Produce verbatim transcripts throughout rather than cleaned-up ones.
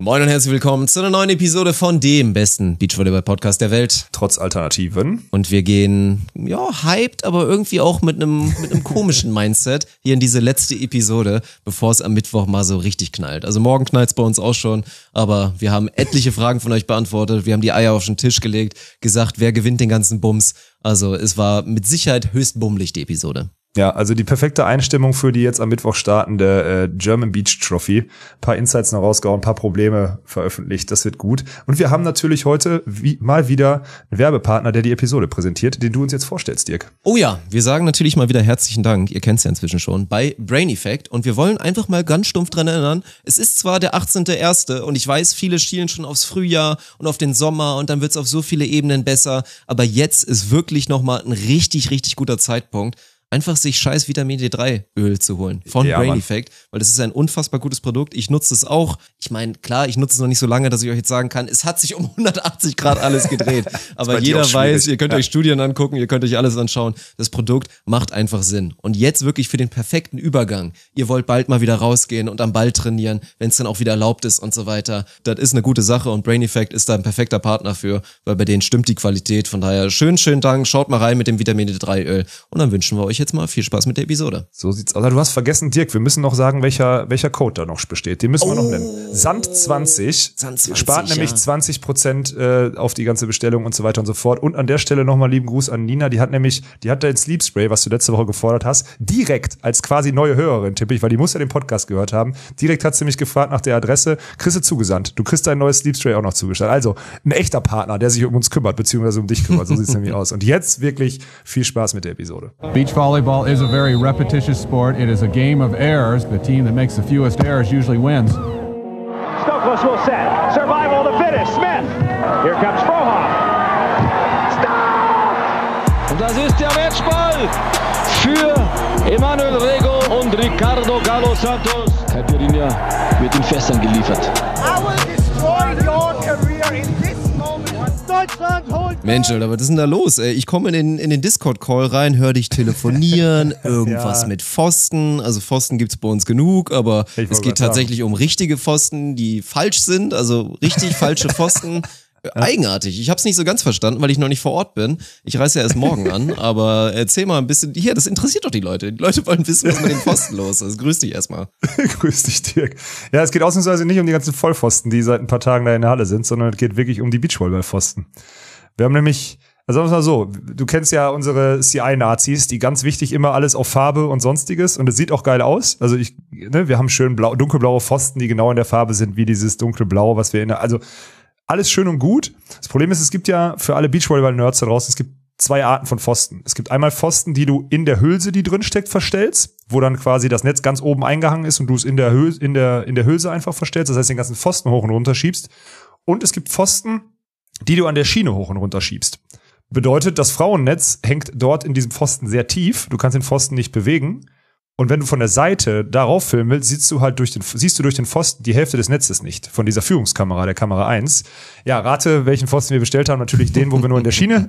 Moin und herzlich willkommen zu einer neuen Episode von dem besten Beachvolleyball-Podcast der Welt. Trotz Alternativen. Und wir gehen, ja, hyped, aber irgendwie auch mit einem mit einem komischen Mindset hier in diese letzte Episode, bevor es am Mittwoch mal so richtig knallt. Also morgen knallt's bei uns auch schon, aber wir haben etliche Fragen von euch beantwortet. Wir haben die Eier auf den Tisch gelegt, gesagt, wer gewinnt den ganzen Bums. Also es war mit Sicherheit höchst bummelig, die Episode. Ja, also die perfekte Einstimmung für die jetzt am Mittwoch startende äh, German Beach Trophy. Ein paar Insights noch rausgehauen, ein paar Probleme veröffentlicht, das wird gut. Und wir haben natürlich heute wie, mal wieder einen Werbepartner, der die Episode präsentiert, den du uns jetzt vorstellst, Dirk. Oh ja, wir sagen natürlich mal wieder herzlichen Dank, ihr kennt's ja inzwischen schon, bei Brain Effect. Und wir wollen einfach mal ganz stumpf dran erinnern, es ist zwar der achtzehnte erste und ich weiß, viele schielen schon aufs Frühjahr und auf den Sommer und dann wird's auf so viele Ebenen besser, aber jetzt ist wirklich nochmal ein richtig, richtig guter Zeitpunkt, einfach sich scheiß Vitamin D drei Öl zu holen von ja, Brain Mann. Effect, weil das ist ein unfassbar gutes Produkt. Ich nutze es auch. Ich meine, klar, ich nutze es noch nicht so lange, dass ich euch jetzt sagen kann, es hat sich um hundertachtzig Grad alles gedreht. Aber jeder weiß, ihr könnt ja. euch Studien angucken, ihr könnt euch alles anschauen. Das Produkt macht einfach Sinn. Und jetzt wirklich für den perfekten Übergang. Ihr wollt bald mal wieder rausgehen und am Ball trainieren, wenn es dann auch wieder erlaubt ist und so weiter. Das ist eine gute Sache und Brain Effect ist da ein perfekter Partner für, weil bei denen stimmt die Qualität. Von daher schön, schönen Dank. Schaut mal rein mit dem Vitamin D drei Öl. Und dann wünschen wir euch jetzt mal viel Spaß mit der Episode. So sieht's aus. Du hast vergessen, Dirk, wir müssen noch sagen, welcher welcher Code da noch besteht. Den müssen wir oh, noch nennen. Sand zwanzig. Sand zwanzig spart ja. nämlich zwanzig Prozent äh, auf die ganze Bestellung und so weiter und so fort. Und an der Stelle nochmal lieben Gruß an Nina. Die hat nämlich, die hat dein Sleep Spray, was du letzte Woche gefordert hast, direkt als quasi neue Hörerin, tippe ich, weil die muss ja den Podcast gehört haben. Direkt hat sie mich gefragt nach der Adresse. Kriegst du zugesandt. Du kriegst dein neues Sleep Spray auch noch zugesandt. Also ein echter Partner, der sich um uns kümmert, beziehungsweise um dich kümmert. So sieht's nämlich aus. Und jetzt wirklich viel Spaß mit der Episode. Beach volleyball is a very repetitious sport. It is a game of errors. The team that makes the fewest errors usually wins. Stokos will set. Survival of the fittest. Smith. Here comes Frohoff. Stop! Und das ist der Matchball für Emanuel Rego und Ricardo Galo Santos. Caipirinha wird in Fässern geliefert. I will destroy your career in this moment. Deutschland holt... Mensch, Alter, was ist denn da los, ey? Ich komme in den, in den Discord-Call rein, höre dich telefonieren, irgendwas ja. mit Pfosten. Also Pfosten gibt's bei uns genug, aber es geht tatsächlich sagen. um richtige Pfosten, die falsch sind, also richtig falsche Pfosten. Ja. Eigenartig. Ich habe es nicht so ganz verstanden, weil ich noch nicht vor Ort bin. Ich reise ja erst morgen an, aber erzähl mal ein bisschen. Hier, das interessiert doch die Leute. Die Leute wollen wissen, was mit den Pfosten los ist. Grüß dich erstmal. Grüß dich, Dirk. Ja, es geht ausnahmsweise nicht um die ganzen Vollpfosten, die seit ein paar Tagen da in der Halle sind, sondern es geht wirklich um die Beachvolleyball-Pfosten. Wir haben nämlich, also sagen wir mal so, du kennst ja unsere C I-Nazis, die ganz wichtig immer alles auf Farbe und Sonstiges und es sieht auch geil aus. Also ich, ne, wir haben schön blau, dunkelblaue Pfosten, die genau in der Farbe sind, wie dieses dunkelblau, was wir in der, also alles schön und gut. Das Problem ist, es gibt ja für alle Beachvolleyball-Nerds da draußen, es gibt zwei Arten von Pfosten. Es gibt einmal Pfosten, die du in der Hülse, die drin steckt, verstellst, wo dann quasi das Netz ganz oben eingehangen ist und du es in der Hülse, in der, in der Hülse einfach verstellst, das heißt den ganzen Pfosten hoch und runter schiebst. Und es gibt Pfosten, die du an der Schiene hoch und runter schiebst. Bedeutet, das Frauennetz hängt dort in diesem Pfosten sehr tief. Du kannst den Pfosten nicht bewegen. Und wenn du von der Seite darauf filmen willst, siehst du halt durch den, siehst du durch den Pfosten die Hälfte des Netzes nicht. Von dieser Führungskamera, der Kamera eins. Ja, rate, welchen Pfosten wir bestellt haben. Natürlich den, wo wir nur in der Schiene.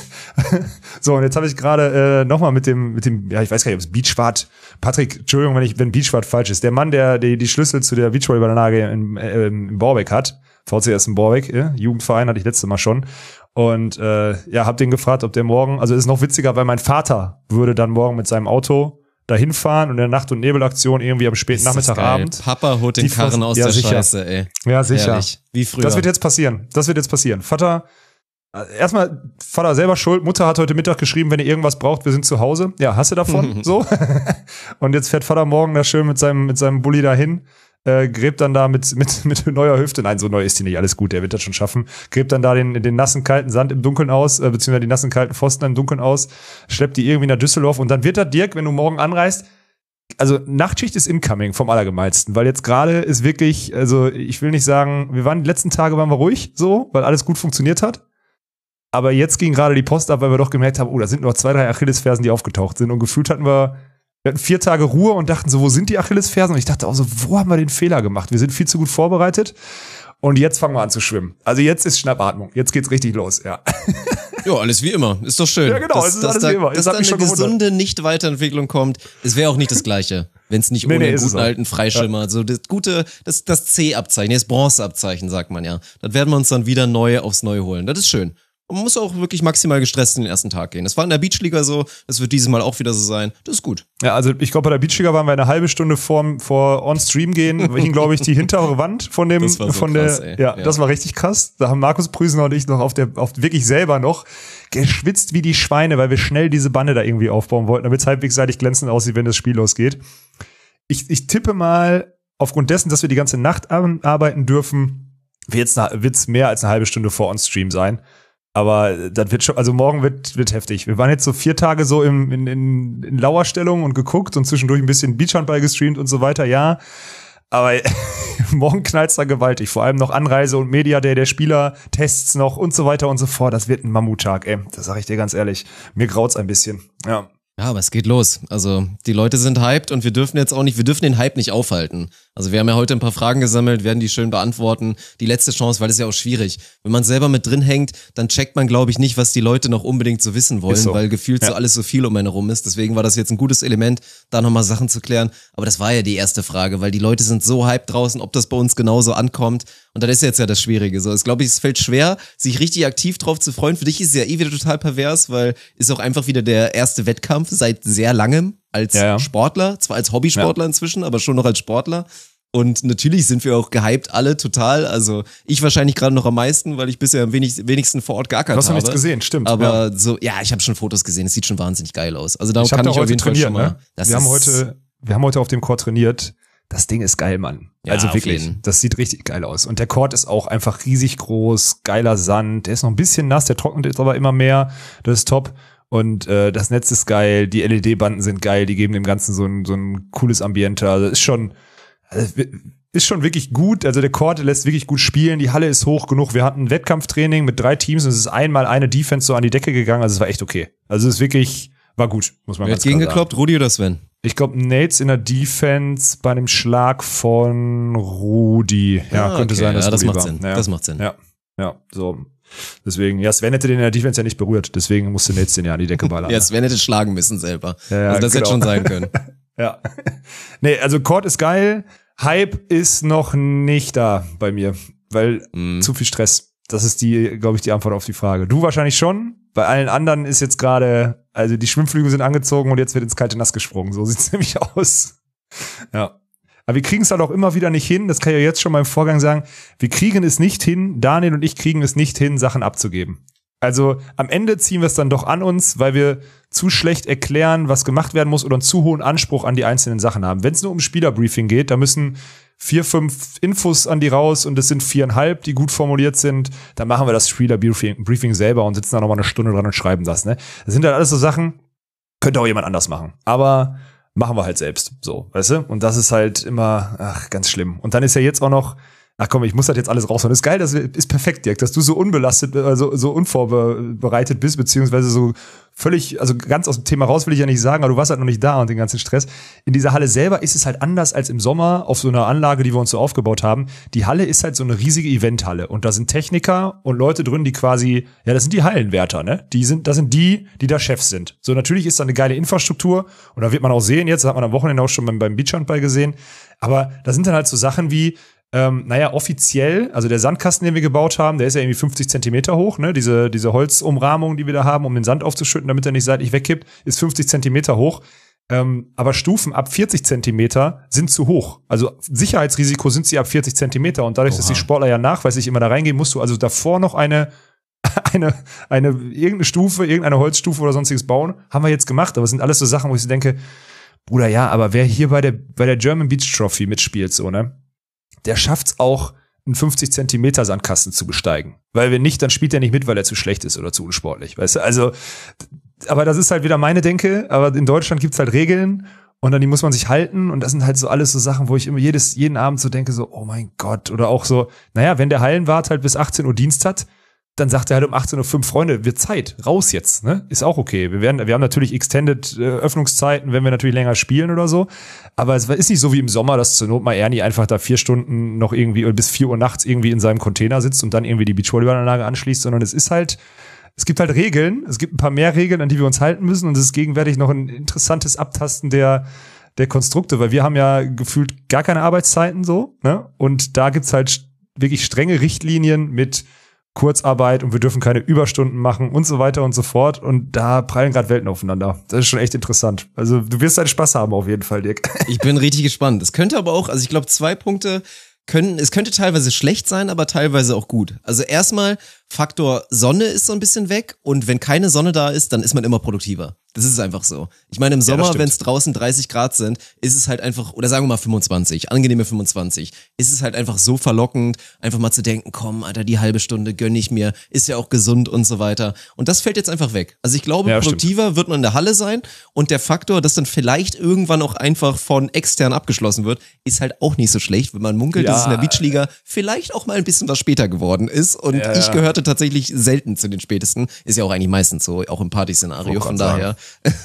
So, und jetzt habe ich gerade äh, nochmal mit dem, mit dem, ja, ich weiß gar nicht, ob es Beachwart, Patrick, Entschuldigung, wenn ich, wenn Beachwart falsch ist. Der Mann, der die, die Schlüssel zu der Beachvolleyballanlage in, äh, in Borbeck hat. V C S in Borbeck, äh, Jugendverein hatte ich letztes Mal schon. Und äh, ja, hab den gefragt, ob der morgen, also ist noch witziger, weil mein Vater würde dann morgen mit seinem Auto dahin fahren und in der Nacht- und Nebelaktion irgendwie am späten Nachmittagabend. Papa holt den Karren aus ja, der sicher. Scheiße, ey. Ja, sicher. Herrlich. Wie früher. Das wird jetzt passieren. Das wird jetzt passieren. Vater, erstmal, Vater selber schuld. Mutter hat heute Mittag geschrieben, wenn ihr irgendwas braucht, wir sind zu Hause. Ja, hast du davon? So. Und jetzt fährt Vater morgen da schön mit seinem, mit seinem Bulli dahin. Äh, gräbt dann da mit, mit, mit neuer Hüfte, nein, so neu ist die nicht, alles gut, der wird das schon schaffen, gräbt dann da den, den nassen, kalten Sand im Dunkeln aus, äh, beziehungsweise die nassen, kalten Pfosten im Dunkeln aus, schleppt die irgendwie nach Düsseldorf und dann wird da, Dirk, wenn du morgen anreist, also Nachtschicht ist incoming vom Allergemeinsten, weil jetzt gerade ist wirklich, also ich will nicht sagen, wir waren, die letzten Tage waren wir ruhig, so, weil alles gut funktioniert hat, aber jetzt ging gerade die Post ab, weil wir doch gemerkt haben, oh, da sind noch zwei, drei Achillesfersen, die aufgetaucht sind und gefühlt hatten wir Wir hatten vier Tage Ruhe und dachten so, wo sind die Achillesfersen? Und ich dachte auch so, wo haben wir den Fehler gemacht? Wir sind viel zu gut vorbereitet und jetzt fangen wir an zu schwimmen. Also jetzt ist Schnappatmung, jetzt geht's richtig los, ja. Ja, alles wie immer. Ist doch schön. Ja, genau, dass, es ist dass alles da, wie immer. Dass da eine gesunde Nicht-Weiterentwicklung kommt. Es wäre auch nicht das Gleiche, wenn es nicht Nee, ohne nee, einen ist es guten auch. alten Freischimmer, ja. so das gute, das, das C-Abzeichen, das Bronze-Abzeichen, sagt man ja. Das werden wir uns dann wieder neu aufs Neue holen. Das ist schön. Man muss auch wirklich maximal gestresst in den ersten Tag gehen. Das war in der Beachliga so, das wird dieses Mal auch wieder so sein. Das ist gut. Ja, also ich glaube, bei der Beachliga waren wir eine halbe Stunde vor, vor On-Stream gehen, hing, glaube ich, die hintere Wand von dem, Das war so von krass, der, ey. ja, Ja. das war richtig krass. Da haben Markus Prüsener und ich noch auf der, auf wirklich selber noch geschwitzt wie die Schweine, weil wir schnell diese Bande da irgendwie aufbauen wollten, damit es halbwegs seitig glänzend aussieht, wenn das Spiel losgeht. Ich, ich tippe mal, aufgrund dessen, dass wir die ganze Nacht arbeiten dürfen, wird's, wird's mehr als eine halbe Stunde vor On-Stream sein. Aber das wird schon, also morgen wird, wird heftig. Wir waren jetzt so vier Tage so im, in, in, in Lauerstellung und geguckt und zwischendurch ein bisschen Beachhandball gestreamt und so weiter, ja. Aber morgen knallt's da gewaltig. Vor allem noch Anreise und Media Day der Spieler, Tests noch und so weiter und so fort. Das wird ein Mammuttag, ey. Das sag ich dir ganz ehrlich. Mir graut's ein bisschen, ja. Ja, aber es geht los. Also die Leute sind hyped und wir dürfen jetzt auch nicht, wir dürfen den Hype nicht aufhalten. Also wir haben ja heute ein paar Fragen gesammelt, werden die schön beantworten. Die letzte Chance, weil das ist ja auch schwierig. Wenn man selber mit drin hängt, dann checkt man, glaube ich, nicht, was die Leute noch unbedingt so wissen wollen, so. weil gefühlt Ja. so alles so viel um einen herum ist. Deswegen war das jetzt ein gutes Element, da nochmal Sachen zu klären. Aber das war ja die erste Frage, weil die Leute sind so hyped draußen, ob das bei uns genauso ankommt. Und das ist jetzt ja das Schwierige. So, es glaube ich, es fällt schwer, sich richtig aktiv drauf zu freuen. Für dich ist es ja eh wieder total pervers, weil ist auch einfach wieder der erste Wettkampf seit sehr langem als Ja, ja. Sportler, zwar als Hobbysportler Ja. inzwischen, aber schon noch als Sportler. Und natürlich sind wir auch gehypt, alle total. Also ich wahrscheinlich gerade noch am meisten, weil ich bisher am wenig, wenigsten vor Ort gackert Du hast noch habe. nichts gesehen, stimmt. Aber ja. so, ja, ich habe schon Fotos gesehen. Es sieht schon wahnsinnig geil aus. Also da Ich kann habe da ich auf heute jeden Fall trainiert, schon mal. ne? Das Wir haben ist- heute, wir haben heute auf dem Court trainiert. Das Ding ist geil, Mann. Ja, also auf wirklich. jeden. Das sieht richtig geil aus. Und der Court ist auch einfach riesig groß, geiler Sand. Der ist noch ein bisschen nass, der trocknet jetzt aber immer mehr. Das ist top. Und äh, das Netz ist geil, die L E D-Banden sind geil, die geben dem Ganzen so ein, so ein cooles Ambiente. Also ist schon, also ist schon wirklich gut. Also der Court lässt wirklich gut spielen, die Halle ist hoch genug. Wir hatten ein Wettkampftraining mit drei Teams und es ist einmal eine Defense so an die Decke gegangen. Also es war echt okay. Also es ist wirklich, war gut, muss man Wer ganz hat klar sagen. gegengekloppt? Rudi oder Sven? Ich glaube, Nates in der Defense bei einem Schlag von Rudi. Ja, Ah, könnte okay. sein, dass Ja, das Rudi macht war. Sinn. Ja. Das macht Sinn. Ja, ja, so. Deswegen, ja, Sven hätte den in der Defense ja nicht berührt. Deswegen musste Nates den ja an die Decke ballern. Ja, Sven hätte schlagen müssen selber. Ja, ja, also das hätte genau. schon sein können. Ja. Nee, also Court ist geil. Hype ist noch nicht da bei mir, weil Mhm. zu viel Stress. Das ist die, glaube ich, die Antwort auf die Frage. Du wahrscheinlich schon. Bei allen anderen ist jetzt gerade, also die Schwimmflügel sind angezogen und jetzt wird ins kalte Nass gesprungen. So sieht's nämlich aus. Ja. Aber wir kriegen es halt auch immer wieder nicht hin, das kann ich ja jetzt schon mal im Vorgang sagen, wir kriegen es nicht hin, Daniel und ich kriegen es nicht hin, Sachen abzugeben. Also am Ende ziehen wir es dann doch an uns, weil wir zu schlecht erklären, was gemacht werden muss oder einen zu hohen Anspruch an die einzelnen Sachen haben. Wenn es nur um Spielerbriefing geht, da müssen vier, fünf Infos an die raus und es sind viereinhalb, die gut formuliert sind, dann machen wir das Spielerbriefing Briefing selber und sitzen da nochmal eine Stunde dran und schreiben das. Ne? Das sind halt alles so Sachen, könnte auch jemand anders machen. Aber machen wir halt selbst, so, weißt du? Und das ist halt immer, ach, ganz schlimm. Und dann ist ja jetzt auch noch, ach komm, ich muss das jetzt alles raushauen. Das ist geil, das ist perfekt, Dirk, dass du so unbelastet, also so unvorbereitet bist, beziehungsweise so völlig, also ganz aus dem Thema raus will ich ja nicht sagen, aber du warst halt noch nicht da und den ganzen Stress. In dieser Halle selber ist es halt anders als im Sommer auf so einer Anlage, die wir uns so aufgebaut haben. Die Halle ist halt so eine riesige Eventhalle und da sind Techniker und Leute drin, die quasi, ja, das sind die Hallenwärter, ne? Die sind, das sind die, die da Chefs sind. So, natürlich ist da eine geile Infrastruktur und da wird man auch sehen, jetzt das hat man am Wochenende auch schon beim, beim Beachhandball gesehen, aber da sind dann halt so Sachen wie, Ähm, naja, offiziell, also der Sandkasten, den wir gebaut haben, der ist ja irgendwie fünfzig Zentimeter hoch, ne? Diese, diese Holzumrahmung, die wir da haben, um den Sand aufzuschütten, damit er nicht seitlich wegkippt, ist fünfzig Zentimeter hoch. Ähm, aber Stufen ab vierzig Zentimeter sind zu hoch. Also Sicherheitsrisiko sind sie ab vierzig Zentimeter und dadurch, Oha. dass die Sportler ja nachweislich immer da reingehen, musst du also davor noch eine eine, eine, irgendeine Stufe, irgendeine Holzstufe oder sonstiges bauen. Haben wir jetzt gemacht, aber es sind alles so Sachen, wo ich so denke, Bruder, ja, aber wer hier bei der, bei der German Beach Trophy mitspielt, so, ne? Der schafft's auch, einen fünfzig Zentimeter Sandkasten zu besteigen. Weil wenn nicht, dann spielt er nicht mit, weil er zu schlecht ist oder zu unsportlich, weißt du? Also, aber das ist halt wieder meine Denke, aber in Deutschland gibt's halt Regeln und an die muss man sich halten und das sind halt so alles so Sachen, wo ich immer jedes, jeden Abend so denke, so, oh mein Gott, oder auch so, naja, wenn der Hallenwart halt bis achtzehn Uhr Dienst hat, dann sagt er halt um achtzehn Uhr fünf, Freunde, wird Zeit, raus jetzt, ne? Ist auch okay. Wir werden, wir haben natürlich extended äh, Öffnungszeiten, wenn wir natürlich länger spielen oder so. Aber es ist nicht so wie im Sommer, dass zur Not mal Ernie einfach da vier Stunden noch irgendwie oder bis vier Uhr nachts irgendwie in seinem Container sitzt und dann irgendwie die Beachvolleyballanlage anschließt, sondern es ist halt, es gibt halt Regeln, es gibt ein paar mehr Regeln, an die wir uns halten müssen und es ist gegenwärtig noch ein interessantes Abtasten der der Konstrukte, weil wir haben ja gefühlt gar keine Arbeitszeiten so, ne? Und da gibt's halt wirklich strenge Richtlinien mit Kurzarbeit und wir dürfen keine Überstunden machen und so weiter und so fort. Und da prallen gerade Welten aufeinander. Das ist schon echt interessant. Also du wirst deinen Spaß haben auf jeden Fall, Dirk. Ich bin richtig gespannt. Es könnte aber auch, also ich glaube, zwei Punkte können, es könnte teilweise schlecht sein, aber teilweise auch gut. Also erstmal, Faktor Sonne ist so ein bisschen weg und wenn keine Sonne da ist, dann ist man immer produktiver. Das ist einfach so. Ich meine, im Sommer, ja, wenn es draußen dreißig Grad sind, ist es halt einfach, oder sagen wir mal fünfundzwanzig, angenehme fünfundzwanzig, ist es halt einfach so verlockend, einfach mal zu denken, komm, Alter, die halbe Stunde gönn ich mir, ist ja auch gesund und so weiter. Und das fällt jetzt einfach weg. Also ich glaube, ja, produktiver stimmt. wird man in der Halle sein und der Faktor, dass dann vielleicht irgendwann auch einfach von extern abgeschlossen wird, ist halt auch nicht so schlecht, wenn man munkelt, ja. dass es in der Beachliga vielleicht auch mal ein bisschen was später geworden ist und ja, ich gehörte tatsächlich selten zu den spätesten. Ist ja auch eigentlich meistens so, auch im Partyszenario, von daher.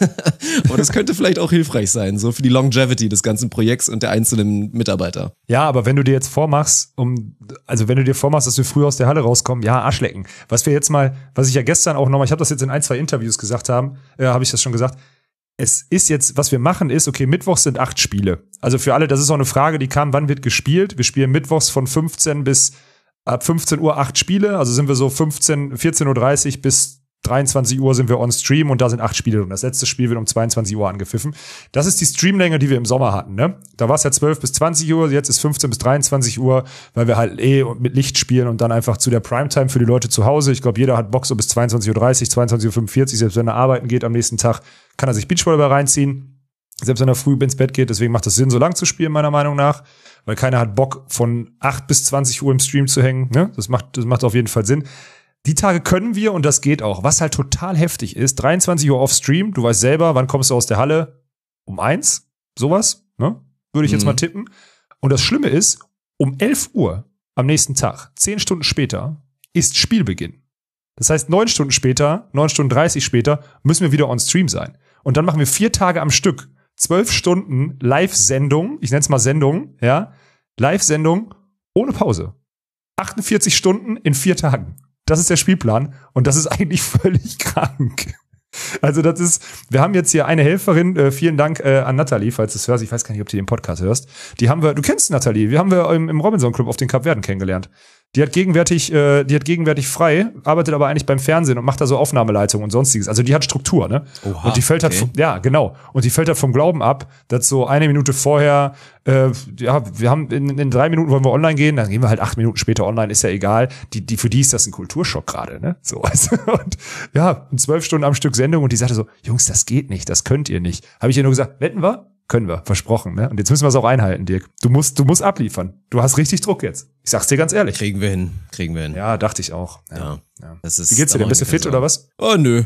Aber das könnte vielleicht auch hilfreich sein, so für die Longevity des ganzen Projekts und der einzelnen Mitarbeiter. Ja, aber wenn du dir jetzt vormachst, um, also wenn du dir vormachst, dass wir früh aus der Halle rauskommen, ja, Arschlecken. Was wir jetzt mal, was ich ja gestern auch nochmal, ich habe das jetzt in ein, zwei Interviews gesagt haben, äh, habe ich das schon gesagt, es ist jetzt, was wir machen ist, okay, Mittwochs sind acht Spiele. Also für alle, das ist auch eine Frage, die kam, wann wird gespielt? Wir spielen Mittwochs von fünfzehn bis ab fünfzehn Uhr acht Spiele, also sind wir so fünfzehn, vierzehn Uhr dreißig bis dreiundzwanzig Uhr sind wir on Stream und da sind acht Spiele drin. Das letzte Spiel wird um zweiundzwanzig Uhr angepfiffen. Das ist die Streamlänge, die wir im Sommer hatten, ne? Da war es ja zwölf bis zwanzig Uhr, jetzt ist fünfzehn bis dreiundzwanzig Uhr, weil wir halt eh mit Licht spielen und dann einfach zu der Primetime für die Leute zu Hause. Ich glaube, jeder hat Bock so bis zweiundzwanzig Uhr dreißig, zweiundzwanzig Uhr fünfundvierzig, selbst wenn er arbeiten geht am nächsten Tag, kann er sich Beachvolleyball reinziehen. Selbst wenn er früh ins Bett geht, deswegen macht es Sinn, so lang zu spielen, meiner Meinung nach, weil keiner hat Bock, von acht bis zwanzig Uhr im Stream zu hängen, ne? Das macht, das macht auf jeden Fall Sinn. Die Tage können wir und das geht auch. Was halt total heftig ist, dreiundzwanzig Uhr auf Stream, du weißt selber, wann kommst du aus der Halle? Um eins? Sowas, ne? Würde ich jetzt mhm. mal tippen. Und das Schlimme ist, um elf Uhr am nächsten Tag, zehn Stunden später, ist Spielbeginn. Das heißt, neun Stunden später, neun Stunden dreißig später, müssen wir wieder on Stream sein. Und dann machen wir vier Tage am Stück, zwölf Stunden Live-Sendung, ich nenne es mal Sendung, ja, Live-Sendung ohne Pause. achtundvierzig Stunden in vier Tagen. Das ist der Spielplan und das ist eigentlich völlig krank. Also das ist, wir haben jetzt hier eine Helferin, äh, vielen Dank äh, an Nathalie, falls du es hörst, ich weiß gar nicht, ob du den Podcast hörst. Die haben wir, du kennst Nathalie, wir haben wir im, im Robinson Club auf den Kapverden kennengelernt. Die hat gegenwärtig, äh, die hat gegenwärtig frei, arbeitet aber eigentlich beim Fernsehen und macht da so Aufnahmeleitung und sonstiges. Also die hat Struktur, ne? Oha, und die fällt okay. halt, ja genau, und die fällt halt vom Glauben ab, dass so eine Minute vorher, äh, ja, wir haben in, in drei Minuten wollen wir online gehen, dann gehen wir halt acht Minuten später online, ist ja egal. Die, die für die ist das ein Kulturschock gerade, ne? So, also, und ja, zwölf Stunden am Stück Sendung und die sagte so, Jungs, das geht nicht, das könnt ihr nicht. Habe ich ihr nur gesagt, wetten wir? Können wir, versprochen, ne? Und jetzt müssen wir es auch einhalten, Dirk. Du musst, du musst abliefern. Du hast richtig Druck jetzt. Ich sag's dir ganz ehrlich. Kriegen wir hin, kriegen wir hin. Ja, dachte ich auch. Ja. ja. ja. Das ist, wie geht's dir denn? Bist du fit oder was? Oh, nö.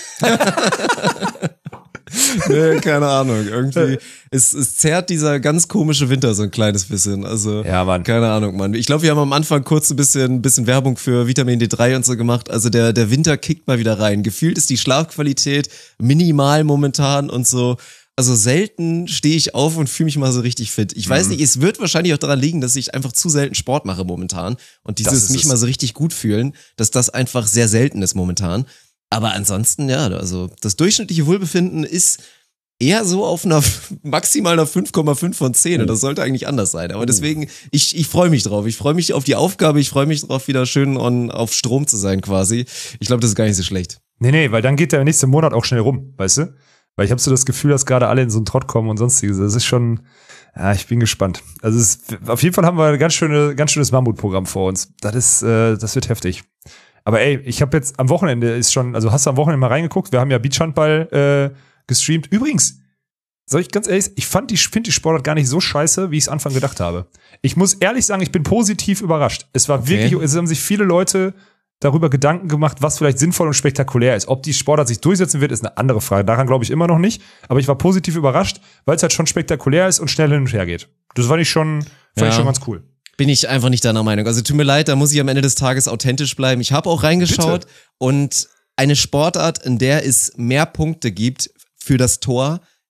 Nee, keine Ahnung. Irgendwie, es, es zerrt dieser ganz komische Winter so ein kleines bisschen. Also, ja, Mann. Keine Ahnung, Mann. Ich glaube, wir haben am Anfang kurz ein bisschen, bisschen Werbung für Vitamin D drei und so gemacht. Also der, der Winter kickt mal wieder rein. Gefühlt ist die Schlafqualität minimal momentan und so. Also selten stehe ich auf und fühle mich mal so richtig fit. Ich mhm. weiß nicht, es wird wahrscheinlich auch daran liegen, dass ich einfach zu selten Sport mache momentan. Und dieses mich es. mal so richtig gut fühlen, dass das einfach sehr selten ist momentan. Aber ansonsten, ja, also das durchschnittliche Wohlbefinden ist eher so auf einer maximal einer fünf Komma fünf von zehn. Und das sollte eigentlich anders sein. Aber deswegen, ich, ich freue mich drauf. Ich freue mich auf die Aufgabe. Ich freue mich drauf, wieder schön on, auf Strom zu sein quasi. Ich glaube, das ist gar nicht so schlecht. Nee, nee, weil dann geht der nächste Monat auch schnell rum, weißt du? Weil ich habe so das Gefühl, dass gerade alle in so einen Trott kommen und sonstiges. Das ist schon, ja, ich bin gespannt. Also es ist, auf jeden Fall haben wir ein ganz schöne, ganz schönes Mammutprogramm vor uns. Das ist, äh, das wird heftig. Aber ey, ich habe jetzt am Wochenende ist schon, also hast du am Wochenende mal reingeguckt? Wir haben ja Beachhandball äh, gestreamt. Übrigens, soll ich ganz ehrlich, ich fand die, finde die Sportart gar nicht so scheiße, wie ich es Anfang gedacht habe. Ich muss ehrlich sagen, ich bin positiv überrascht. Es war okay. wirklich, es haben sich viele Leute darüber Gedanken gemacht, was vielleicht sinnvoll und spektakulär ist. Ob die Sportart sich durchsetzen wird, ist eine andere Frage. Daran glaube ich immer noch nicht. Aber ich war positiv überrascht, weil es halt schon spektakulär ist und schnell hin und her geht. Das fand ich schon, fand ja. ich schon ganz cool. Bin ich einfach nicht deiner Meinung. Also tut mir leid, da muss ich am Ende des Tages authentisch bleiben. Ich habe auch reingeschaut Bitte? und eine Sportart, in der es mehr Punkte gibt für das Tor,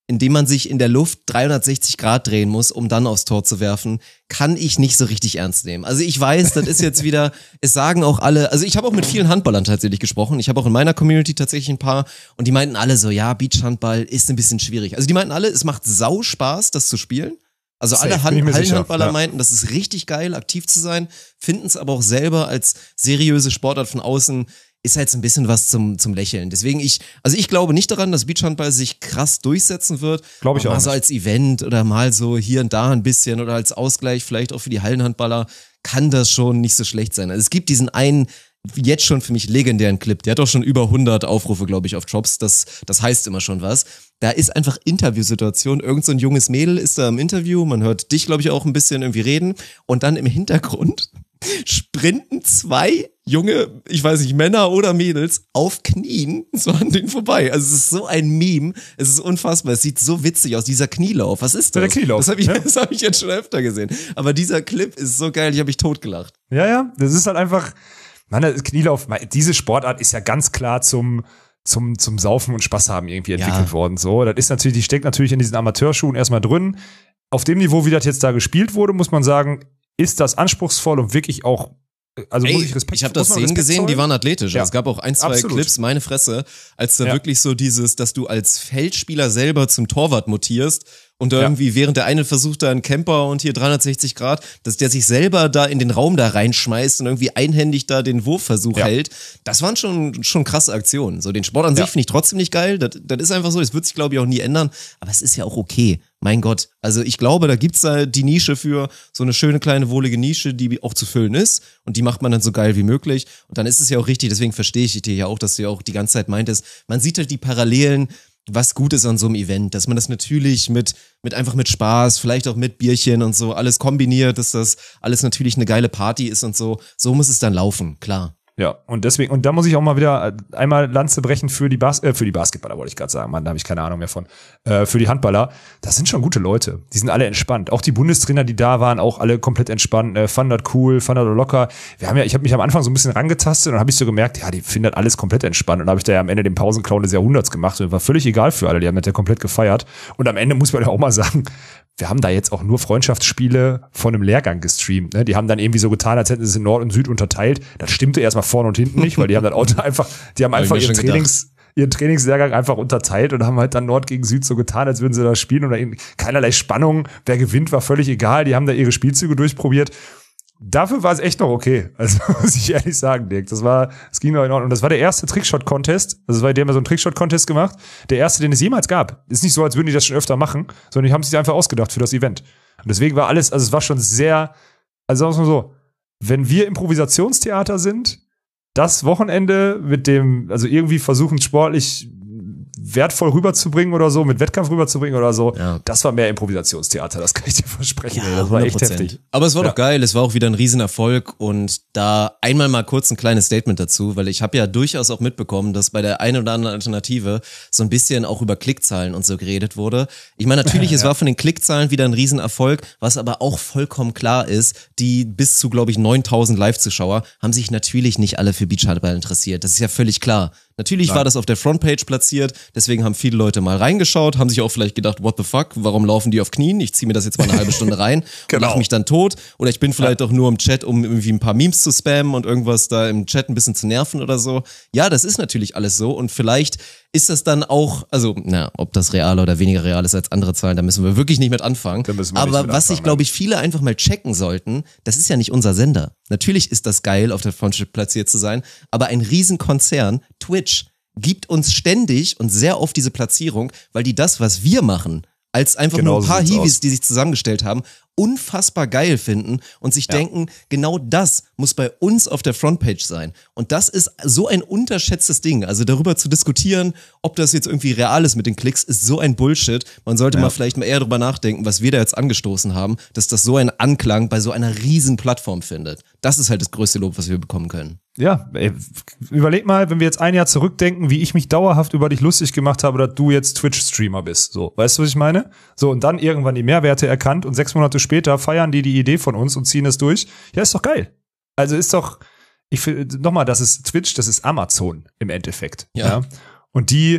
in dem man sich in der Luft dreihundertsechzig Grad drehen muss, um dann aufs Tor zu werfen, kann ich nicht so richtig ernst nehmen. Also ich weiß, das ist jetzt wieder, es sagen auch alle, also ich habe auch mit vielen Handballern tatsächlich gesprochen, ich habe auch in meiner Community tatsächlich ein paar und die meinten alle so, ja, Beachhandball ist ein bisschen schwierig. Also die meinten alle, es macht sau Spaß, das zu spielen. Also Safe, alle bin ich mir sicher, Hallenhandballer ja. meinten, das ist richtig geil, aktiv zu sein, finden es aber auch selber als seriöse Sportart von außen, ist halt so ein bisschen was zum zum Lächeln. Deswegen ich, also ich glaube nicht daran, dass Beachhandball sich krass durchsetzen wird. Glaube ich mal auch Mal so nicht. als Event oder mal so hier und da ein bisschen oder als Ausgleich vielleicht auch für die Hallenhandballer kann das schon nicht so schlecht sein. Also es gibt diesen einen jetzt schon für mich legendären Clip, der hat doch schon über hundert Aufrufe, glaube ich, auf Drops, das, das heißt immer schon was. Da ist einfach Interviewsituation, irgend so ein junges Mädel ist da im Interview, man hört dich, glaube ich, auch ein bisschen irgendwie reden und dann im Hintergrund sprinten zwei junge, ich weiß nicht, Männer oder Mädels auf Knien so an denen vorbei. Also es ist so ein Meme, es ist unfassbar, es sieht so witzig aus, dieser Knielauf, was ist das? Der Knielauf, das habe ich, ja. das hab ich jetzt schon öfter gesehen. Aber dieser Clip ist so geil, ich habe mich totgelacht. Ja, ja, das ist halt einfach, Mann, das Knielauf, diese Sportart ist ja ganz klar zum, zum, zum Saufen und Spaß haben irgendwie entwickelt Ja. worden. So, das ist natürlich, die steckt natürlich in diesen Amateurschuhen erstmal drin. Auf dem Niveau, wie das jetzt da gespielt wurde, muss man sagen, ist das anspruchsvoll und wirklich auch, also Ey, muss ich Respekt ich habe das muss man Szenen Respekt gesehen, die zollen? waren athletisch. Ja. Es gab auch ein, zwei Absolut. Clips, meine Fresse, als da Ja. wirklich so dieses, dass du als Feldspieler selber zum Torwart mutierst und da Ja. irgendwie, während der eine versucht da einen Camper und hier dreihundertsechzig Grad, dass der sich selber da in den Raum da reinschmeißt und irgendwie einhändig da den Wurfversuch Ja. hält. Das waren schon, schon krasse Aktionen. So den Sport an Ja. sich finde ich trotzdem nicht geil. Das, das ist einfach so, das wird sich glaube ich auch nie ändern. Aber es ist ja auch okay. Mein Gott. Also ich glaube, da gibt's da die Nische für so eine schöne kleine wohlige Nische, die auch zu füllen ist und die macht man dann so geil wie möglich und dann ist es ja auch richtig, deswegen verstehe ich dir ja auch, dass du ja auch die ganze Zeit meintest, man sieht halt die Parallelen, was gut ist an so einem Event, dass man das natürlich mit mit einfach mit Spaß, vielleicht auch mit Bierchen und so alles kombiniert, dass das alles natürlich eine geile Party ist und so, so muss es dann laufen, klar. Ja, und deswegen, und da muss ich auch mal wieder einmal Lanze brechen für die Bas äh, für die Basketballer, wollte ich gerade sagen. Mann, da habe ich keine Ahnung mehr von. Äh, für die Handballer, das sind schon gute Leute. Die sind alle entspannt. Auch die Bundestrainer, die da waren, auch alle komplett entspannt. Äh, fanden das cool, fanden das locker. Wir haben ja, ich habe mich am Anfang so ein bisschen rangetastet und dann habe ich so gemerkt, ja, die finden das alles komplett entspannt. Und dann habe ich da ja am Ende den Pausenclown des Jahrhunderts gemacht und war völlig egal für alle. Die haben das ja komplett gefeiert. Und am Ende muss man ja auch mal sagen, wir haben da jetzt auch nur Freundschaftsspiele von einem Lehrgang gestreamt. Ne? Die haben dann irgendwie so getan, als hätten sie es in Nord und Süd unterteilt. Das stimmte erstmal vorne und hinten nicht, weil die haben dann auch einfach, die haben Hab ich einfach mir ihren schon Trainings, ihren Trainingslehrgang einfach unterteilt und haben halt dann Nord gegen Süd so getan, als würden sie da spielen und da eben keinerlei Spannung. Wer gewinnt, war völlig egal. Die haben da ihre Spielzüge durchprobiert. Dafür war es echt noch okay. Also muss ich ehrlich sagen, Dirk. Das war, es ging noch in Ordnung. Und das war der erste Trickshot-Contest. Also war, die haben ja so einen Trickshot-Contest gemacht. Der erste, den es jemals gab. Ist nicht so, als würden die das schon öfter machen, sondern die haben sich einfach ausgedacht für das Event. Und deswegen war alles, also es war schon sehr, also sagen wir mal so, wenn wir Improvisationstheater sind, das Wochenende mit dem, also irgendwie versuchen sportlich wertvoll rüberzubringen oder so, mit Wettkampf rüberzubringen oder so, Ja. das war mehr Improvisationstheater, das kann ich dir versprechen. ey. Ja, Das war echt hundert Prozent. heftig. Aber es war Ja. doch geil, es war auch wieder ein Riesenerfolg und da einmal mal kurz ein kleines Statement dazu, weil ich habe ja durchaus auch mitbekommen, dass bei der einen oder anderen Alternative so ein bisschen auch über Klickzahlen und so geredet wurde. Ich meine, natürlich, es war von den Klickzahlen wieder ein Riesenerfolg, was aber auch vollkommen klar ist, die bis zu, glaube ich, neuntausend Live-Zuschauer haben sich natürlich nicht alle für Beachhandball interessiert. Das ist ja völlig klar. Natürlich war das auf der Frontpage platziert, deswegen haben viele Leute mal reingeschaut, haben sich auch vielleicht gedacht, what the fuck, warum laufen die auf Knien? Ich ziehe mir das jetzt mal eine halbe Stunde rein und Genau. lach mich dann tot. Oder ich bin vielleicht auch nur im Chat, um irgendwie ein paar Memes zu spammen und irgendwas da im Chat ein bisschen zu nerven oder so. Ja, das ist natürlich alles so und vielleicht ist das dann auch, also, na, ob das real oder weniger real ist als andere Zahlen, da müssen wir wirklich nicht mit anfangen. Da müssen wir nicht Aber mit was anfangen, sich, glaube ich, viele einfach mal checken sollten, das ist ja nicht unser Sender. Natürlich ist das geil, auf der Frontpage platziert zu sein, aber ein Riesenkonzern, Twitch, gibt uns ständig und sehr oft diese Platzierung, weil die das, was wir machen, als einfach Genau nur ein so paar sieht's Hiwis, aus. die sich zusammengestellt haben, unfassbar geil finden und sich denken, genau das muss bei uns auf der Frontpage sein. Und das ist so ein unterschätztes Ding. Also darüber zu diskutieren, ob das jetzt irgendwie real ist mit den Klicks, ist so ein Bullshit. Man sollte mal vielleicht mal eher drüber nachdenken, was wir da jetzt angestoßen haben, dass das so einen Anklang bei so einer riesen Plattform findet. Das ist halt das größte Lob, was wir bekommen können. Ja, ey, überleg mal, wenn wir jetzt ein Jahr zurückdenken, wie ich mich dauerhaft über dich lustig gemacht habe, dass du jetzt Twitch-Streamer bist. So, weißt du, was ich meine? So, und dann irgendwann die Mehrwerte erkannt und sechs Monate später feiern die die Idee von uns und ziehen es durch. Ja, ist doch geil. Also ist doch, ich finde, nochmal, das ist Twitch, das ist Amazon im Endeffekt. Ja. Und die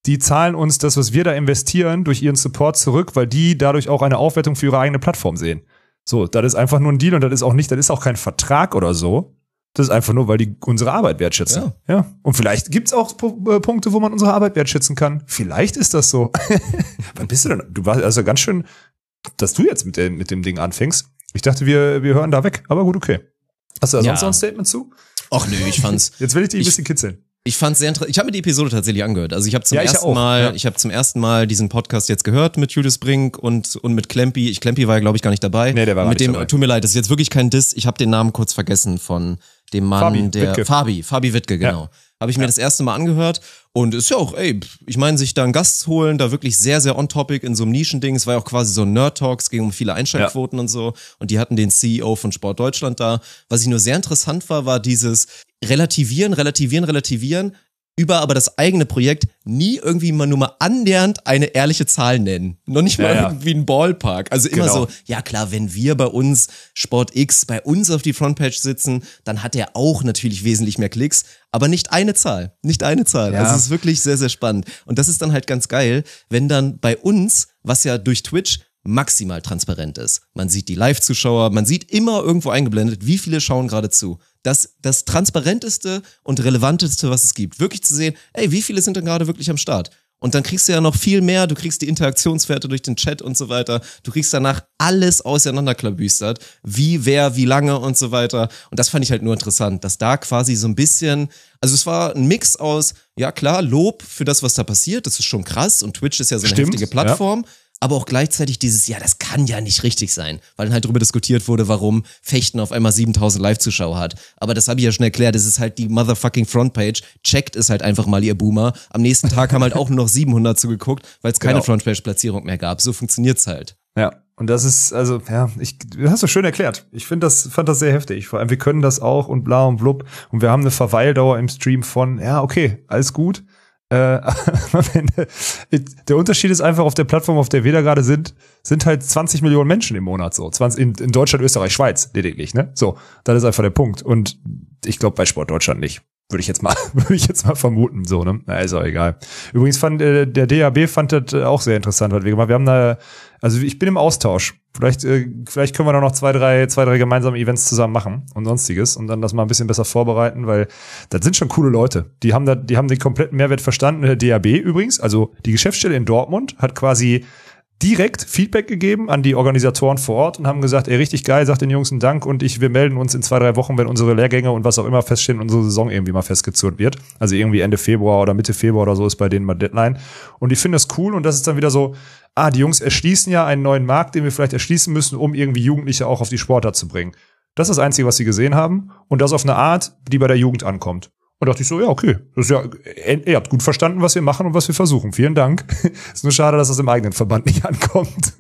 die zahlen uns das, was wir da investieren, durch ihren Support zurück, weil die dadurch auch eine Aufwertung für ihre eigene Plattform sehen. So, das ist einfach nur ein Deal und das ist auch nicht, das ist auch kein Vertrag oder so. Das ist einfach nur, weil die unsere Arbeit wertschätzen. Ja. ja. Und vielleicht gibt's auch P- Punkte, wo man unsere Arbeit wertschätzen kann. Vielleicht ist das so. Wann bist du denn? Du warst also ganz schön, dass du jetzt mit dem, mit dem Ding anfängst. Ich dachte, wir, wir hören da weg. Aber gut, okay. Hast du da ja. sonst noch ein Statement zu? Ach nö, ich fand's. Jetzt will ich dich ein ich, bisschen kitzeln. Ich fand's sehr interessant. Ich habe mir die Episode tatsächlich angehört. Also ich habe zum ja, ersten Mal, ja. ich habe zum ersten Mal diesen Podcast jetzt gehört mit Julius Brink und und mit Klempi. Ich Klempi war ja glaube ich gar nicht dabei. Nee, der war mit nicht dem dabei. Tut mir leid, das ist jetzt wirklich kein Diss. Ich habe den Namen kurz vergessen von dem Mann, Fabi der Wittke. Fabi, Fabi Wittke, genau. Ja. Habe ich mir ja. das erste Mal angehört und ist ja auch, ey, ich meine, sich da einen Gast holen, da wirklich sehr, sehr on-topic in so einem Nischending. Es war ja auch quasi so ein Nerd-Talk, es ging um viele Einschaltquoten ja. und so. Und die hatten den C E O von Sport Deutschland da. Was ich nur sehr interessant war, war dieses Relativieren, Relativieren, Relativieren, über aber das eigene Projekt nie irgendwie mal nur mal annähernd eine ehrliche Zahl nennen. Noch nicht mal ja, ja. irgendwie ein Ballpark. Also immer genau. so, ja klar, wenn wir bei uns Sport X bei uns auf die Frontpage sitzen, dann hat er auch natürlich wesentlich mehr Klicks, aber nicht eine Zahl. Nicht eine Zahl. Ja. Also es ist wirklich sehr, sehr spannend. Und das ist dann halt ganz geil, wenn dann bei uns, was ja durch Twitch maximal transparent ist. Man sieht die Live-Zuschauer, man sieht immer irgendwo eingeblendet, wie viele schauen gerade zu. Das, das transparenteste und relevanteste, was es gibt. Wirklich zu sehen, ey, wie viele sind denn gerade wirklich am Start? Und dann kriegst du ja noch viel mehr, du kriegst die Interaktionswerte durch den Chat und so weiter. Du kriegst danach alles auseinanderklabüstert, wie, wer, wie lange und so weiter. Und das fand ich halt nur interessant, dass da quasi so ein bisschen, also es war ein Mix aus, ja klar, Lob für das, was da passiert, das ist schon krass und Twitch ist ja so eine Stimmt, heftige Plattform. Ja. Aber auch gleichzeitig dieses, ja, das kann ja nicht richtig sein, weil dann halt darüber diskutiert wurde, warum Fechten auf einmal siebentausend Live-Zuschauer hat. Aber das habe ich ja schon erklärt, das ist halt die motherfucking Frontpage, checkt es halt einfach mal, ihr Boomer. Am nächsten Tag haben halt auch nur noch siebenhundert zugeguckt, weil es keine genau. Frontpage-Platzierung mehr gab. So funktioniert's halt. Ja, und das ist, also, ja, ich, du hast das schön erklärt. Ich finde das, fand das sehr heftig. Vor allem, wir können das auch und bla und blub. Und wir haben eine Verweildauer im Stream von, ja, okay, alles gut. Äh, der Unterschied ist einfach, auf der Plattform, auf der wir da gerade sind, sind halt zwanzig Millionen Menschen im Monat so. zwanzig in, in Deutschland, Österreich, Schweiz lediglich, ne? So, das ist einfach der Punkt. Und ich glaube bei Sport Deutschland nicht. Würde ich jetzt mal, würde ich jetzt mal vermuten, so, ne? Na, ist auch egal. Übrigens fand, äh, der D A B fand das äh, auch sehr interessant, was wir gemacht haben. Wir haben da, also ich bin im Austausch. Vielleicht, äh, vielleicht können wir da noch zwei, drei, zwei, drei gemeinsame Events zusammen machen und sonstiges und dann das mal ein bisschen besser vorbereiten, weil das sind schon coole Leute. Die haben da, die haben den kompletten Mehrwert verstanden. Der D A B übrigens, also die Geschäftsstelle in Dortmund hat quasi direkt Feedback gegeben an die Organisatoren vor Ort und haben gesagt, ey, richtig geil, sagt den Jungs einen Dank und ich, wir melden uns in zwei, drei Wochen, wenn unsere Lehrgänge und was auch immer feststehen, unsere Saison irgendwie mal festgezurrt wird. Also irgendwie Ende Februar oder Mitte Februar oder so ist bei denen mal Deadline. Und ich finde das cool und das ist dann wieder so, ah, die Jungs erschließen ja einen neuen Markt, den wir vielleicht erschließen müssen, um irgendwie Jugendliche auch auf die Sportart zu bringen. Das ist das Einzige, was sie gesehen haben und das auf eine Art, die bei der Jugend ankommt. Und dachte ich so, ja, okay, das ist ja, ihr habt gut verstanden, was wir machen und was wir versuchen. Vielen Dank. Ist nur schade, dass das im eigenen Verband nicht ankommt.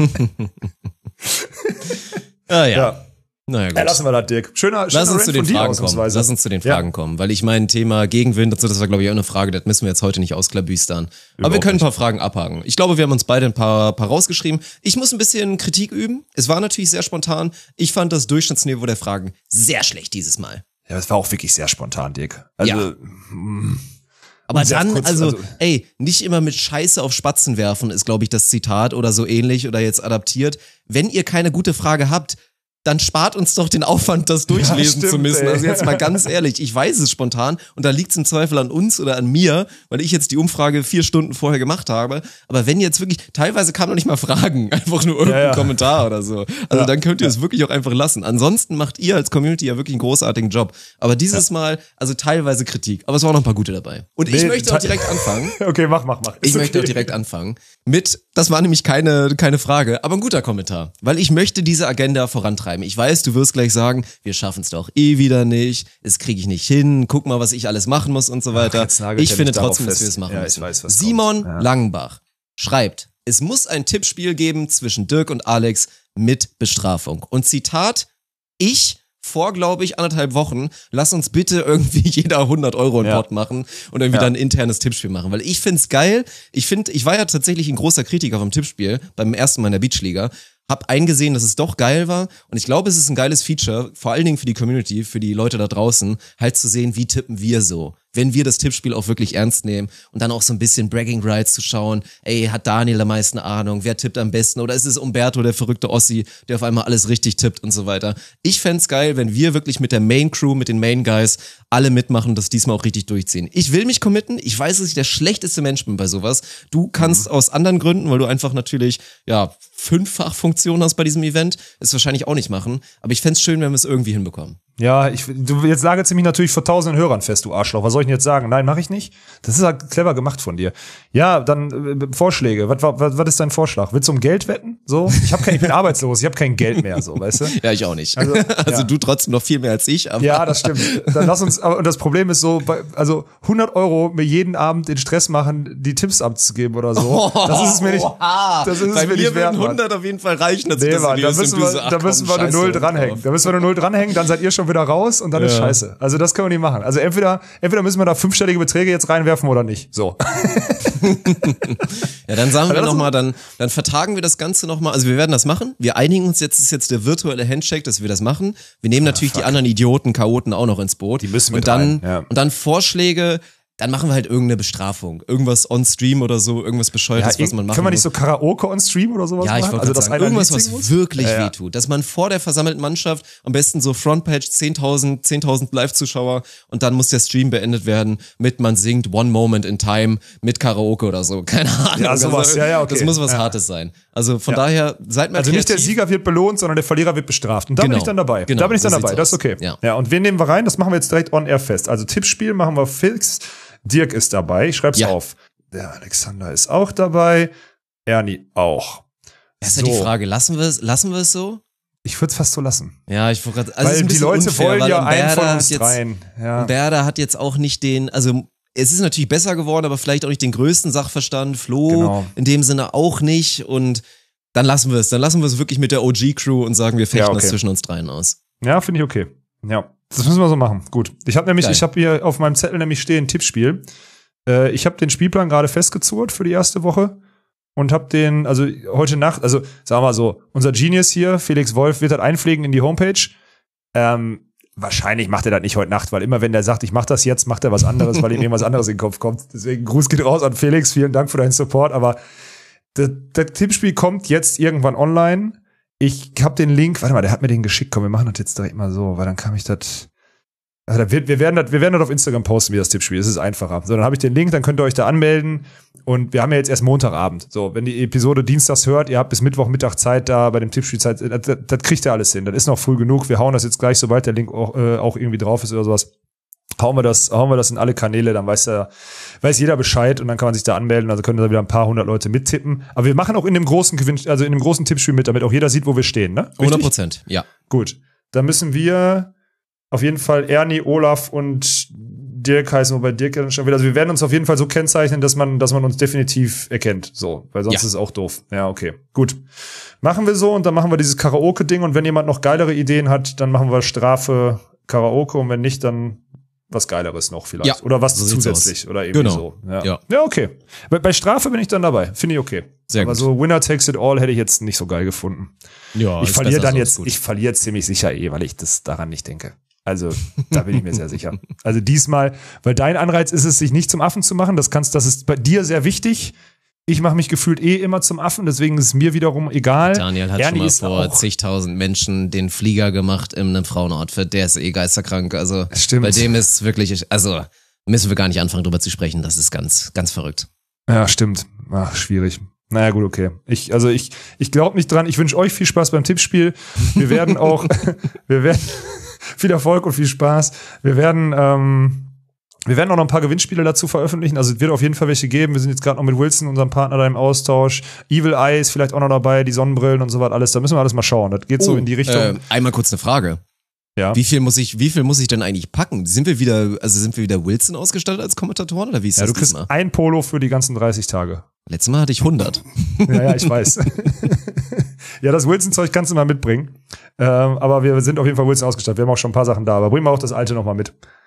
ah, ja. ja. Naja, gut. Ja, lassen wir das, Dirk. Schöner, schöner Lass uns Rant zu den von dir Fragen kommen. Lass uns zu den Fragen ja. kommen, weil ich mein Thema Gegenwind, dazu, das war glaube ich auch eine Frage, das müssen wir jetzt heute nicht ausklabüstern. Aber wir können ein paar Fragen abhaken. Ich glaube, wir haben uns beide ein paar, paar rausgeschrieben. Ich muss ein bisschen Kritik üben. Es war natürlich sehr spontan. Ich fand das Durchschnittsniveau der Fragen sehr schlecht dieses Mal. Ja, das war auch wirklich sehr spontan, Dirk. Also, ja. mh, aber dann, kurz, also, also, ey, nicht immer mit Scheiße auf Spatzen werfen, ist, glaube ich, das Zitat oder so ähnlich oder jetzt adaptiert. Wenn ihr keine gute Frage habt, dann spart uns doch den Aufwand, das durchlesen ja, stimmt, zu müssen. Ey. Also jetzt mal ganz ehrlich, ich weiß es spontan und da liegt es im Zweifel an uns oder an mir, weil ich jetzt die Umfrage vier Stunden vorher gemacht habe. Aber wenn jetzt wirklich, teilweise kamen noch nicht mal Fragen, einfach nur irgendein ja, ja. Kommentar oder so. Also ja, dann könnt ihr ja. es wirklich auch einfach lassen. Ansonsten macht ihr als Community ja wirklich einen großartigen Job. Aber dieses ja. Mal, also teilweise Kritik. Aber es waren noch ein paar gute dabei. Und nee, ich möchte auch direkt anfangen. Okay, mach, mach, mach. Ist ich okay. möchte auch direkt anfangen mit, das war nämlich keine, keine Frage, aber ein guter Kommentar. Weil ich möchte diese Agenda vorantreiben. Ich weiß, du wirst gleich sagen, wir schaffen es doch eh wieder nicht, das kriege ich nicht hin, guck mal, was ich alles machen muss und so weiter. Ach, ich finde trotzdem, dass wir es machen ja, müssen. Ich weiß, was Simon ja. Langenbach schreibt, es muss ein Tippspiel geben zwischen Dirk und Alex mit Bestrafung. Und Zitat, ich vor, glaube ich, anderthalb Wochen, lass uns bitte irgendwie jeder hundert Euro in ja. Pot machen und irgendwie ja. dann ein internes Tippspiel machen. Weil ich find's geil, ich finde, ich war ja tatsächlich ein großer Kritiker vom Tippspiel beim ersten Mal in der Beachliga, hab eingesehen, dass es doch geil war und ich glaube, es ist ein geiles Feature, vor allen Dingen für die Community, für die Leute da draußen, halt zu sehen, wie tippen wir so, wenn wir das Tippspiel auch wirklich ernst nehmen und dann auch so ein bisschen Bragging Rights zu schauen, ey, hat Daniel am meisten Ahnung, wer tippt am besten oder ist es Umberto, der verrückte Ossi, der auf einmal alles richtig tippt und so weiter. Ich fänd's geil, wenn wir wirklich mit der Main Crew, mit den Main Guys alle mitmachen und das diesmal auch richtig durchziehen. Ich will mich committen, ich weiß, dass ich der schlechteste Mensch bin bei sowas. Du kannst mhm. aus anderen Gründen, weil du einfach natürlich, ja, fünffach Funktion hast bei diesem Event, ist wahrscheinlich auch nicht machen, aber ich fänd's schön, wenn wir es irgendwie hinbekommen. Ja, ich, du jetzt lagerst du mich natürlich vor tausenden Hörern fest, du Arschloch. Was soll ich denn jetzt sagen? Nein, mache ich nicht. Das ist halt clever gemacht von dir. Ja, dann äh, Vorschläge. Was, was, was ist dein Vorschlag? Willst du um Geld wetten? So, ich habe kein, ich bin arbeitslos, ich habe kein Geld mehr, so, weißt du? Ja, ich auch nicht. Also, also ja. du trotzdem noch viel mehr als ich. Aber ja, das stimmt. Dann lass uns. Aber und das Problem ist so, bei, also hundert Euro mir jeden Abend den Stress machen, die Tipps abzugeben oder so. Das ist es mir nicht. Das ist es bei mir nicht wert. hundert auf jeden Fall reichen. Dass nee, das Mann, da müssen wir, so, ach, da müssen komm, wir eine Null dranhängen. Da müssen wir eine Null dranhängen. Dann seid ihr schon wieder raus und dann ist scheiße. Also das können wir nicht machen. Also entweder, entweder müssen wir da fünfstellige Beträge jetzt reinwerfen oder nicht. So. Ja, dann sagen wir nochmal, dann, dann vertagen wir das Ganze nochmal. Also wir werden das machen. Wir einigen uns jetzt, ist jetzt der virtuelle Handshake, dass wir das machen. Wir nehmen natürlich ah, die anderen Idioten, Chaoten auch noch ins Boot. Die müssen wir und dann, ja. und dann Vorschläge. Dann machen wir halt irgendeine Bestrafung. Irgendwas on Stream oder so, irgendwas Bescheuertes, ja, was man machen Können wir nicht so Karaoke on Stream oder sowas ja, ich machen? Also das sagen, irgendwas, was muss? wirklich ja, ja. wehtut. Dass man vor der versammelten Mannschaft, am besten so Frontpage, zehntausend, zehntausend Live-Zuschauer und dann muss der Stream beendet werden mit man singt One Moment in Time mit Karaoke oder so. Keine Ahnung. Ja, sowas. Also, ja, ja, okay. Das muss was ja. Hartes sein. Also von ja. daher, seid mal Also kreativ. nicht der Sieger wird belohnt, sondern der Verlierer wird bestraft. Und da genau. bin ich dann dabei. Genau. Da bin ich dann so dabei. Das ist okay. Ja. ja, und wen nehmen wir rein? Das machen wir jetzt direkt on air fest. Also Tippspiel machen wir fix. Dirk ist dabei. Ich schreib's ja. auf. Der Alexander ist auch dabei. Ernie auch. Das ist so. Ja die Frage. Lassen wir es, lassen wir es so? Ich würde es fast so lassen. Ja, ich wollte gerade, also weil die Leute unfair, wollen ja einen von uns jetzt, rein. Ja. Berda hat jetzt auch nicht den, also es ist natürlich besser geworden, aber vielleicht auch nicht den größten Sachverstand. Flo genau. in dem Sinne auch nicht. Und dann lassen wir es. Dann lassen wir es wirklich mit der O G-Crew und sagen, wir fechten ja, okay. das zwischen uns dreien aus. Ja, finde ich okay. Ja, das müssen wir so machen. Gut. Ich habe nämlich, Geil. ich habe hier auf meinem Zettel nämlich stehen Tippspiel. Äh, ich habe den Spielplan gerade festgezurrt für die erste Woche und habe den, also heute Nacht, also sagen wir mal so, unser Genius hier, Felix Wolf, wird das einpflegen in die Homepage. Ähm, wahrscheinlich macht er das nicht heute Nacht, weil immer wenn der sagt, ich mach das jetzt, macht er was anderes, weil ihm irgendwas anderes in den Kopf kommt. Deswegen Gruß geht raus an Felix, vielen Dank für deinen Support, aber das, das Tippspiel kommt jetzt irgendwann online. Ich habe den Link, warte mal, der hat mir den geschickt, komm, wir machen das jetzt direkt mal so, weil dann kann ich das, also wir, wir werden das, wir werden das auf Instagram posten, wie das Tippspiel, das ist einfacher. So, dann habe ich den Link, dann könnt ihr euch da anmelden und wir haben ja jetzt erst Montagabend. So, wenn die Episode dienstags hört, ihr habt bis Mittwochmittag Zeit da bei dem Tippspiel Zeit, das, das, das kriegt ihr alles hin, das ist noch früh genug, wir hauen das jetzt gleich, sobald der Link auch, äh, auch irgendwie drauf ist oder sowas. Hauen wir das, hauen wir das in alle Kanäle, dann weiß der, weiß jeder Bescheid und dann kann man sich da anmelden, also können da wieder ein paar hundert Leute mittippen. Aber wir machen auch in dem großen Gewinn, also in dem großen Tippspiel mit, damit auch jeder sieht, wo wir stehen, ne? Richtig? hundert Prozent, ja. Gut. Dann müssen wir auf jeden Fall Ernie, Olaf und Dirk heißen, wobei Dirk dann schon wieder, also wir werden uns auf jeden Fall so kennzeichnen, dass man, dass man uns definitiv erkennt, so, weil sonst ja. ist es auch doof. Ja, okay. Gut. Machen wir so und dann machen wir dieses Karaoke-Ding und wenn jemand noch geilere Ideen hat, dann machen wir Strafe Karaoke und wenn nicht, dann was Geileres noch vielleicht. Ja, oder was so zusätzlich oder irgendwie genau. so. Ja. Ja. ja, okay. Bei, bei Strafe bin ich dann dabei. Finde ich okay. Sehr Aber gut. so Winner takes it all hätte ich jetzt nicht so geil gefunden. Ja, ich verliere dann so, jetzt, ich verliere ziemlich sicher eh, weil ich das daran nicht denke. Also, da bin ich mir sehr sicher. Also diesmal, weil dein Anreiz ist es, sich nicht zum Affen zu machen. Das kannst, das ist bei dir sehr wichtig. Ich mache mich gefühlt eh immer zum Affen, deswegen ist es mir wiederum egal. Daniel hat Ernie schon mal vor zigtausend Menschen den Flieger gemacht in einem Frauenoutfit. Der ist eh geisterkrank. Also Stimmt. bei dem ist wirklich, also müssen wir gar nicht anfangen, drüber zu sprechen. Das ist ganz, ganz verrückt. Ja, stimmt. Ach, schwierig. Naja, gut, okay. Ich, also ich, ich glaube nicht dran. Ich wünsche euch viel Spaß beim Tippspiel. Wir werden auch, wir werden viel Erfolg und viel Spaß. Wir werden, ähm, Wir werden auch noch ein paar Gewinnspiele dazu veröffentlichen. Also es wird auf jeden Fall welche geben. Wir sind jetzt gerade noch mit Wilson, unserem Partner, da im Austausch. Evil Eye ist vielleicht auch noch dabei, die Sonnenbrillen und so was alles. Da müssen wir alles mal schauen. Das geht oh, so in die Richtung. Äh, einmal kurz eine Frage. Ja. Wie viel muss ich, wie viel muss ich denn eigentlich packen? Sind wir wieder, also sind wir wieder Wilson ausgestattet als Kommentatoren oder wie ist ja, das? Du kriegst diesmal? Ein Polo für die ganzen dreißig Tage. Letztes Mal hatte ich hundert. Ja, ja, ich weiß. Ja, das Wilson-Zeug kannst du mal mitbringen. Ähm, aber wir sind auf jeden Fall Wilson ausgestattet. Wir haben auch schon ein paar Sachen da. Aber bringen wir auch das alte nochmal mit.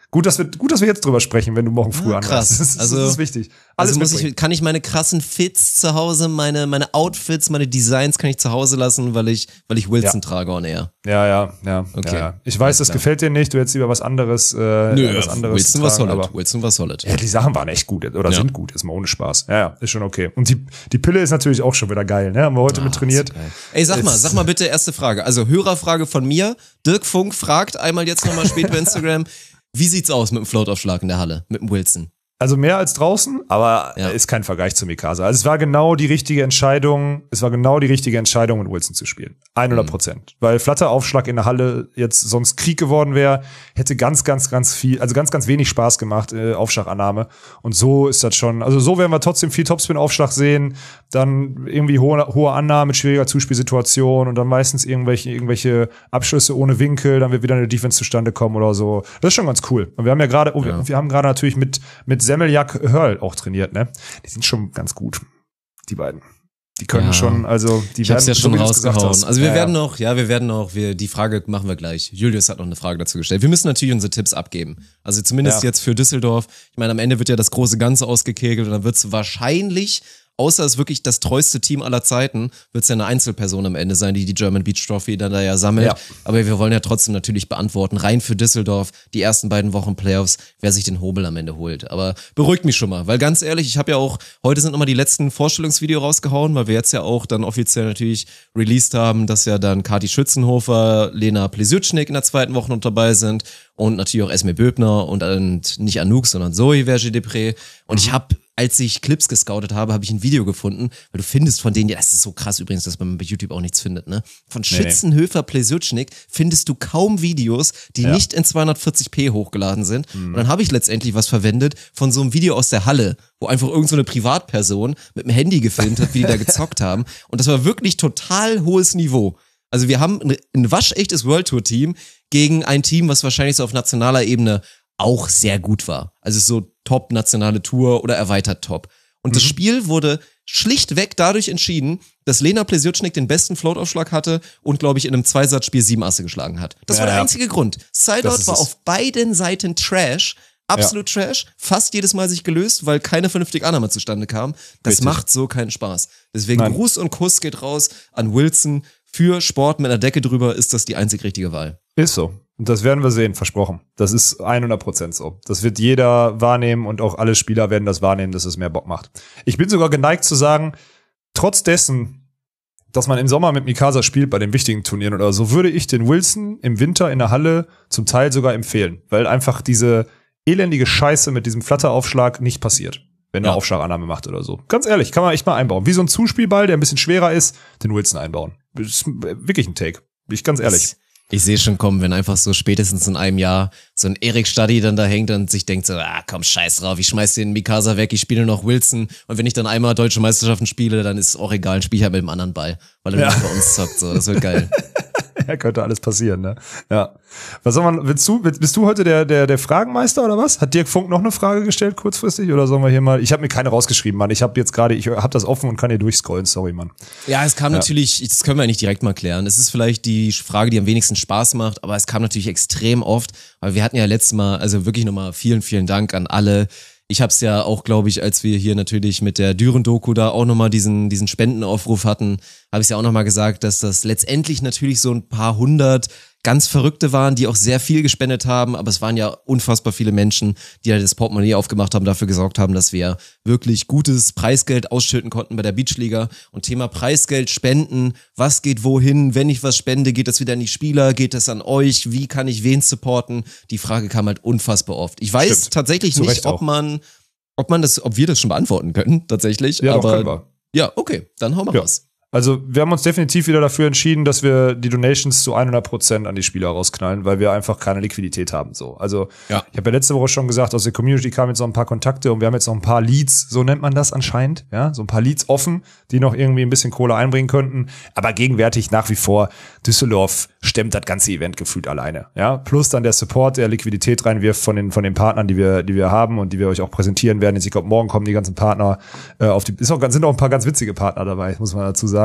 Gut, dass wir, gut, dass wir jetzt drüber sprechen, wenn du morgen früh ja, anreist. Krass. Das ist, also, das ist wichtig. Alles also muss ich, kann ich meine krassen Fits zu Hause, meine, meine Outfits, meine Designs kann ich zu Hause lassen, weil ich, weil ich Wilson ja. trage on air. Ja, ja, ja. Okay. Ja, ja. Ich weiß, das klar. gefällt dir nicht. Du hättest lieber was anderes, äh, Nö, was anderes Wilson war solid. Wilson war solid. Ja, die Sachen waren echt gut oder ja. sind gut. Ist mal ohne Spaß. Ja, ja, ist schon okay. Und die, die Pille ist natürlich auch schon wieder geil, ne? Haben wir heute ah, mit trainiert. Ey, sag mal, sag mal bitte erste Frage. Also Hörerfrage von mir. Dirk Funk fragt einmal jetzt nochmal spät bei Instagram. Wie sieht's aus mit dem Floataufschlag in der Halle, mit dem Wilson? Also mehr als draußen, aber ja. ist kein Vergleich zu Mikasa. Also es war genau die richtige Entscheidung, es war genau die richtige Entscheidung, mit Wilson zu spielen. hundert Prozent. Mhm. Weil Flutteraufschlag in der Halle jetzt sonst Krieg geworden wäre, hätte ganz, ganz, ganz viel, also ganz, ganz wenig Spaß gemacht, äh, Aufschlagannahme. Und so ist das schon, also so werden wir trotzdem viel Topspin-Aufschlag sehen, dann irgendwie hohe, hohe Annahme mit schwieriger Zuspielsituation und dann meistens irgendwelche, irgendwelche Abschlüsse ohne Winkel, dann wird wieder eine Defense zustande kommen oder so. Das ist schon ganz cool. Und wir haben ja gerade, oh, ja. wir, wir haben gerade natürlich mit, mit Semmeljak Hörl auch trainiert, ne? Die sind schon ganz gut, die beiden. Die können ja. schon, also die ich werden hab's ja schon so, rausgehauen. Also wir ja, werden noch, ja, wir werden noch, wir die Frage machen wir gleich. Julius hat noch eine Frage dazu gestellt. Wir müssen natürlich unsere Tipps abgeben. Also zumindest ja. jetzt für Düsseldorf. Ich meine, am Ende wird ja das große Ganze ausgekegelt und dann wird's wahrscheinlich, außer es wirklich das treueste Team aller Zeiten, wird es ja eine Einzelperson am Ende sein, die die German Beach Trophy dann da ja sammelt. Ja. Aber wir wollen ja trotzdem natürlich beantworten, rein für Düsseldorf, die ersten beiden Wochen Playoffs, wer sich den Hobel am Ende holt. Aber beruhigt mich schon mal, weil ganz ehrlich, ich habe ja auch, heute sind nochmal die letzten Vorstellungsvideo rausgehauen, weil wir jetzt ja auch dann offiziell natürlich released haben, dass ja dann Kati Schützenhofer, Lena Plesutschnik in der zweiten Woche noch dabei sind und natürlich auch Esme Böbner und, und nicht Anouk, sondern Zoe Verger-Depré. Und mhm. ich habe als ich Clips gescoutet habe, habe ich ein Video gefunden, weil du findest von denen, ja, das ist so krass übrigens, dass man bei YouTube auch nichts findet, ne? Von Schützenhöfer Plesutschnik findest du kaum Videos, die ja. nicht in zweihundertvierzig p hochgeladen sind. Mhm. Und dann habe ich letztendlich was verwendet von so einem Video aus der Halle, wo einfach irgend so eine Privatperson mit dem Handy gefilmt hat, wie die da gezockt haben. Und das war wirklich total hohes Niveau. Also wir haben ein, ein waschechtes World Tour Team gegen ein Team, was wahrscheinlich so auf nationaler Ebene auch sehr gut war. Also so Top nationale Tour oder erweitert Top. Und mhm. das Spiel wurde schlichtweg dadurch entschieden, dass Lena Plesutschnik den besten Floataufschlag hatte und, glaube ich, in einem Zweisatzspiel sieben Asse geschlagen hat. Das ja, war der ja. einzige Grund. Sideout war auf beiden Seiten Trash. Absolut ja. Trash. Fast jedes Mal sich gelöst, weil keine vernünftige Annahme zustande kam. Das Richtig. macht so keinen Spaß. Deswegen Nein. Gruß und Kuss geht raus an Wilson. Für Sport mit einer Decke drüber ist das die einzig richtige Wahl. Ist so. Und das werden wir sehen, versprochen. Das ist hundert Prozent so. Das wird jeder wahrnehmen und auch alle Spieler werden das wahrnehmen, dass es mehr Bock macht. Ich bin sogar geneigt zu sagen, trotz dessen, dass man im Sommer mit Mikasa spielt bei den wichtigen Turnieren oder so, würde ich den Wilson im Winter in der Halle zum Teil sogar empfehlen, weil einfach diese elendige Scheiße mit diesem Flutteraufschlag nicht passiert, wenn er ja. Aufschlagannahme macht oder so. Ganz ehrlich, kann man echt mal einbauen. Wie so ein Zuspielball, der ein bisschen schwerer ist, den Wilson einbauen. Das ist wirklich ein Take. Bin ich ganz ehrlich. Das Ich sehe schon kommen, wenn einfach so spätestens in einem Jahr so ein Erik Stadi dann da hängt und sich denkt so, ah komm, scheiß drauf, ich schmeiß den Mikasa weg, ich spiele nur noch Wilson und wenn ich dann einmal Deutsche Meisterschaften spiele, dann ist es auch egal, dann spiele ich halt mit dem anderen Ball, weil er ja. nicht bei uns zockt, so, das wird geil. Ja, könnte alles passieren, ne? Ja. Was soll man, willst du, bist du heute der, der, der Fragenmeister oder was? Hat Dirk Funk noch eine Frage gestellt kurzfristig oder sollen wir hier mal, ich habe mir keine rausgeschrieben, Mann, ich habe jetzt gerade, ich habe das offen und kann hier durchscrollen, sorry, Mann. Ja, es kam ja. natürlich, das können wir ja nicht direkt mal klären, es ist vielleicht die Frage, die am wenigsten Spaß macht, aber es kam natürlich extrem oft, weil wir hatten ja letztes Mal, also wirklich nochmal vielen, vielen Dank an alle. Ich hab's ja auch, glaube ich, als wir hier natürlich mit der Düren-Doku da auch nochmal diesen diesen Spendenaufruf hatten, habe ich ja auch nochmal gesagt, dass das letztendlich natürlich so ein paar hundert ganz Verrückte waren, die auch sehr viel gespendet haben, aber es waren ja unfassbar viele Menschen, die halt das Portemonnaie aufgemacht haben, dafür gesorgt haben, dass wir wirklich gutes Preisgeld ausschütten konnten bei der Beachliga. Und Thema Preisgeld, Spenden, was geht wohin, wenn ich was spende, geht das wieder an die Spieler, geht das an euch, wie kann ich wen supporten? Die Frage kam halt unfassbar oft. Ich weiß Stimmt. tatsächlich Zu nicht, ob man, ob man das, ob wir das schon beantworten können, tatsächlich. Ja, aber können wir. Ja, okay, dann hau mal ja. raus. Also wir haben uns definitiv wieder dafür entschieden, dass wir die Donations zu hundert Prozent an die Spieler rausknallen, weil wir einfach keine Liquidität haben. So, also ja. ich habe ja letzte Woche schon gesagt, aus der Community kamen jetzt noch ein paar Kontakte und wir haben jetzt noch ein paar Leads, so nennt man das anscheinend, ja, so ein paar Leads offen, die noch irgendwie ein bisschen Kohle einbringen könnten. Aber gegenwärtig nach wie vor Düsseldorf stemmt das ganze Event gefühlt alleine, ja. Plus dann der Support, der Liquidität reinwirft von den von den Partnern, die wir die wir haben und die wir euch auch präsentieren werden. Jetzt, ich glaube, morgen kommen die ganzen Partner äh, auf die. Ist auch, sind auch ein paar ganz witzige Partner dabei, muss man dazu sagen.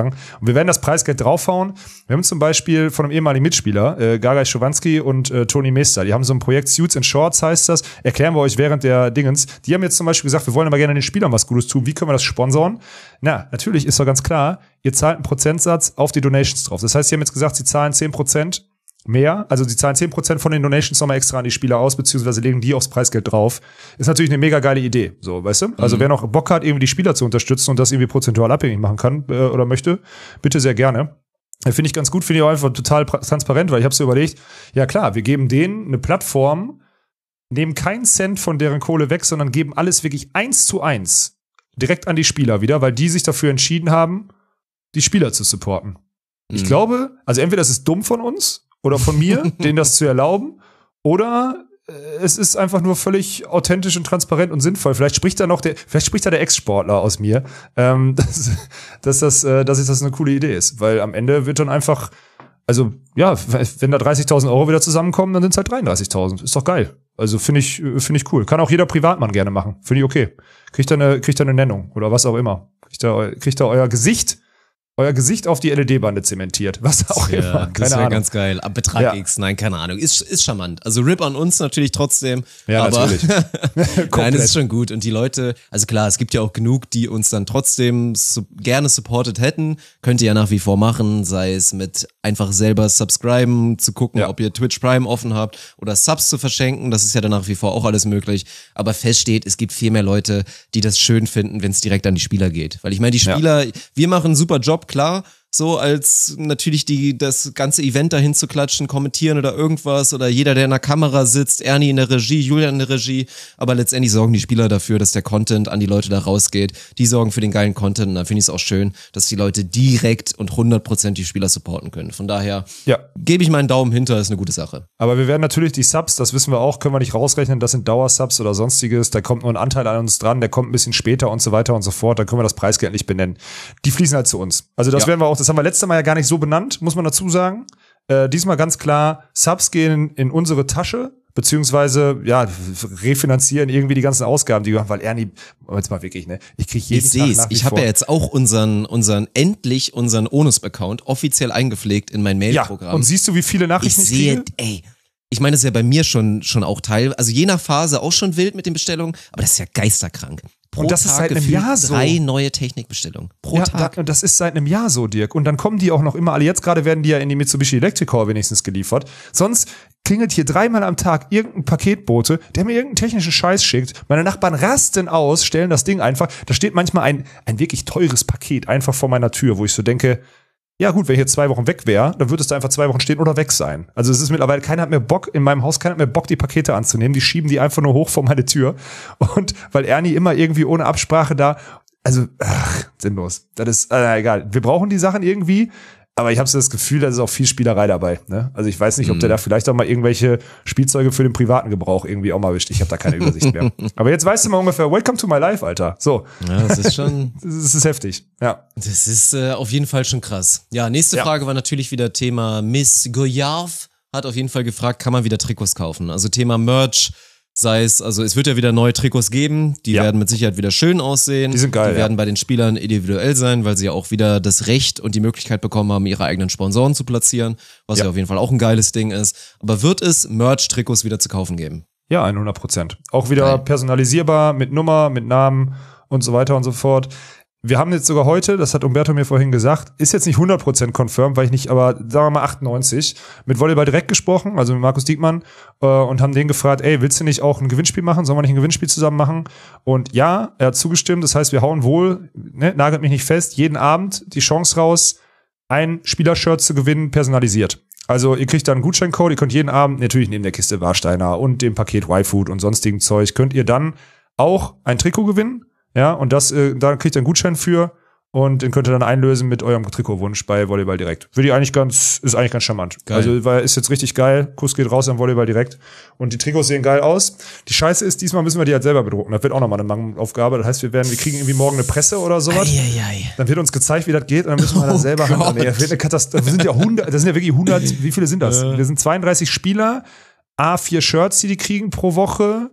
sagen. Und wir werden das Preisgeld draufhauen. Wir haben zum Beispiel von einem ehemaligen Mitspieler, äh, Gagay Schovanski und äh, Toni Meester, die haben so ein Projekt, Suits and Shorts heißt das, erklären wir euch während der Dingens. Die haben jetzt zum Beispiel gesagt, wir wollen aber gerne den Spielern was Gutes tun. Wie können wir das sponsoren? Na, natürlich ist doch ganz klar, ihr zahlt einen Prozentsatz auf die Donations drauf. Das heißt, sie haben jetzt gesagt, sie zahlen zehn Prozent mehr, also sie zahlen zehn Prozent von den Donations nochmal extra an die Spieler aus, beziehungsweise legen die aufs Preisgeld drauf. Ist natürlich eine mega geile Idee, so, weißt du? Also mhm. wer noch Bock hat, irgendwie die Spieler zu unterstützen und das irgendwie prozentual abhängig machen kann äh, oder möchte, bitte sehr gerne. Finde ich ganz gut, finde ich auch einfach total transparent, weil ich habe so überlegt, ja klar, wir geben denen eine Plattform, nehmen keinen Cent von deren Kohle weg, sondern geben alles wirklich eins zu eins direkt an die Spieler wieder, weil die sich dafür entschieden haben, die Spieler zu supporten. Mhm. Ich glaube, also entweder das ist dumm von uns oder von mir, denen das zu erlauben, oder äh, es ist einfach nur völlig authentisch und transparent und sinnvoll. Vielleicht spricht da noch der, vielleicht spricht da der Ex-Sportler aus mir, ähm, dass, dass das, äh, dass das eine coole Idee ist, weil am Ende wird dann einfach, also ja, wenn da dreißigtausend Euro wieder zusammenkommen, dann sind es halt dreiunddreißigtausend. Ist doch geil. Also finde ich, finde ich cool. Kann auch jeder Privatmann gerne machen. Finde ich okay. Kriegt da eine, kriegt da eine Nennung oder was auch immer. Kriegt da, kriegt da euer Gesicht Euer Gesicht auf die L E D-Bande zementiert. Was auch ja, immer. Keine das wäre Ahnung. ganz geil. Ab Betrag ja. X, nein, keine Ahnung. Ist, ist charmant. Also R I P an uns natürlich trotzdem. Ja, aber natürlich. Nein, es ist schon gut. Und die Leute, also klar, es gibt ja auch genug, die uns dann trotzdem su- gerne supported hätten. Könnt ihr ja nach wie vor machen, sei es mit einfach selber subscriben, zu gucken, ja. ob ihr Twitch Prime offen habt oder Subs zu verschenken. Das ist ja dann nach wie vor auch alles möglich. Aber fest steht, es gibt viel mehr Leute, die das schön finden, wenn es direkt an die Spieler geht. Weil ich meine, die Spieler, ja. wir machen einen super Job, klar. So als natürlich die das ganze Event dahin zu klatschen, kommentieren oder irgendwas oder jeder, der in der Kamera sitzt, Ernie in der Regie, Julian in der Regie, aber letztendlich sorgen die Spieler dafür, dass der Content an die Leute da rausgeht. Die sorgen für den geilen Content und da finde ich es auch schön, dass die Leute direkt und hundert Prozent die Spieler supporten können. Von daher ja. gebe ich meinen Daumen hinter, ist eine gute Sache. Aber wir werden natürlich die Subs, das wissen wir auch, können wir nicht rausrechnen, das sind Dauersubs oder sonstiges, da kommt nur ein Anteil an uns dran, der kommt ein bisschen später und so weiter und so fort, dann können wir das Preisgeld nicht benennen. Die fließen halt zu uns. Also das ja. werden wir auch, das haben wir letztes Mal ja gar nicht so benannt, muss man dazu sagen. Äh, diesmal ganz klar, Subs gehen in unsere Tasche, beziehungsweise, ja, refinanzieren irgendwie die ganzen Ausgaben, die wir haben, weil Ernie, jetzt mal wirklich, ne, ich kriege jeden ich Tag seh's. Ich habe ja jetzt auch unseren, unseren, endlich unseren Onus-Account offiziell eingepflegt in mein Mail-Programm. Ja, und siehst du, wie viele Nachrichten ich, ich sehe, kriege? Ey, ich meine, das ist ja bei mir schon, schon auch Teil, also je nach Phase auch schon wild mit den Bestellungen, aber das ist ja geisterkrank. Pro und das Tag ist seit einem Jahr so. Drei neue Technikbestellungen pro ja, Tag. Da, das ist seit einem Jahr so, Dirk. Und dann kommen die auch noch immer alle. Jetzt gerade werden die ja in die Mitsubishi Electric Core wenigstens geliefert. Sonst klingelt hier dreimal am Tag irgendein Paketbote, der mir irgendeinen technischen Scheiß schickt. Meine Nachbarn rasten aus, stellen das Ding einfach. Da steht manchmal ein, ein wirklich teures Paket einfach vor meiner Tür, wo ich so denke, ja gut, wenn ich jetzt zwei Wochen weg wäre, dann würde es da einfach zwei Wochen stehen oder weg sein. Also es ist mittlerweile, keiner hat mehr Bock, in meinem Haus keiner hat mehr Bock, die Pakete anzunehmen. Die schieben die einfach nur hoch vor meine Tür. Und weil Ernie immer irgendwie ohne Absprache da, also, ach, sinnlos. Das ist, äh, egal. Wir brauchen die Sachen irgendwie, aber ich habe so das Gefühl, da ist auch viel Spielerei dabei. Ne? Also ich weiß nicht, ob der da vielleicht auch mal irgendwelche Spielzeuge für den privaten Gebrauch irgendwie auch mal wischt. Ich habe da keine Übersicht mehr. Aber jetzt weißt du mal ungefähr, welcome to my life, Alter. So. Ja, das ist schon... das ist heftig, ja. Das ist äh, auf jeden Fall schon krass. Ja, nächste ja. Frage war natürlich wieder Thema Miss Goyave. Hat auf jeden Fall gefragt, kann man wieder Trikots kaufen? Also Thema Merch, sei es, also es wird ja wieder neue Trikots geben, die ja. werden mit Sicherheit wieder schön aussehen. Die sind geil. Die werden ja. bei den Spielern individuell sein, weil sie ja auch wieder das Recht und die Möglichkeit bekommen haben, ihre eigenen Sponsoren zu platzieren, was ja, ja auf jeden Fall auch ein geiles Ding ist. Aber wird es Merch-Trikots wieder zu kaufen geben? Ja, hundert Prozent. Auch wieder geil. Personalisierbar, mit Nummer, mit Namen und so weiter und so fort. Wir haben jetzt sogar heute, das hat Umberto mir vorhin gesagt, ist jetzt nicht hundert Prozent confirmed, weil ich nicht, aber sagen wir mal achtundneunzig, mit Volleyball direkt gesprochen, also mit Markus Diekmann, äh, und haben den gefragt, ey, willst du nicht auch ein Gewinnspiel machen? Sollen wir nicht ein Gewinnspiel zusammen machen? Und ja, er hat zugestimmt, das heißt, wir hauen wohl, ne, nagelt mich nicht fest, jeden Abend die Chance raus, ein Spielershirt zu gewinnen, personalisiert. Also ihr kriegt dann einen Gutscheincode, ihr könnt jeden Abend, natürlich neben der Kiste Warsteiner und dem Paket Y-Food und sonstigem Zeug, könnt ihr dann auch ein Trikot gewinnen. Ja, und das, äh, da kriegt ihr einen Gutschein für und den könnt ihr dann einlösen mit eurem Trikotwunsch bei Volleyball Direkt. Würde ich eigentlich ganz, ist eigentlich ganz charmant. Geil. Also, weil ist jetzt richtig geil. Kuss geht raus an Volleyball Direkt. Und die Trikots sehen geil aus. Die Scheiße ist, diesmal müssen wir die halt selber bedrucken. Das wird auch nochmal eine Mangelaufgabe. Das heißt, wir werden, wir kriegen irgendwie morgen eine Presse oder sowas. Ei, ei, ei. Dann wird uns gezeigt, wie das geht, und dann müssen wir dann selber oh handeln. Das wird eine Katastrophe. Wir sind ja hundert, das sind ja wirklich hundert, wie viele sind das? Wir sind zweiunddreißig Spieler, A vier Shirts, die die kriegen pro Woche.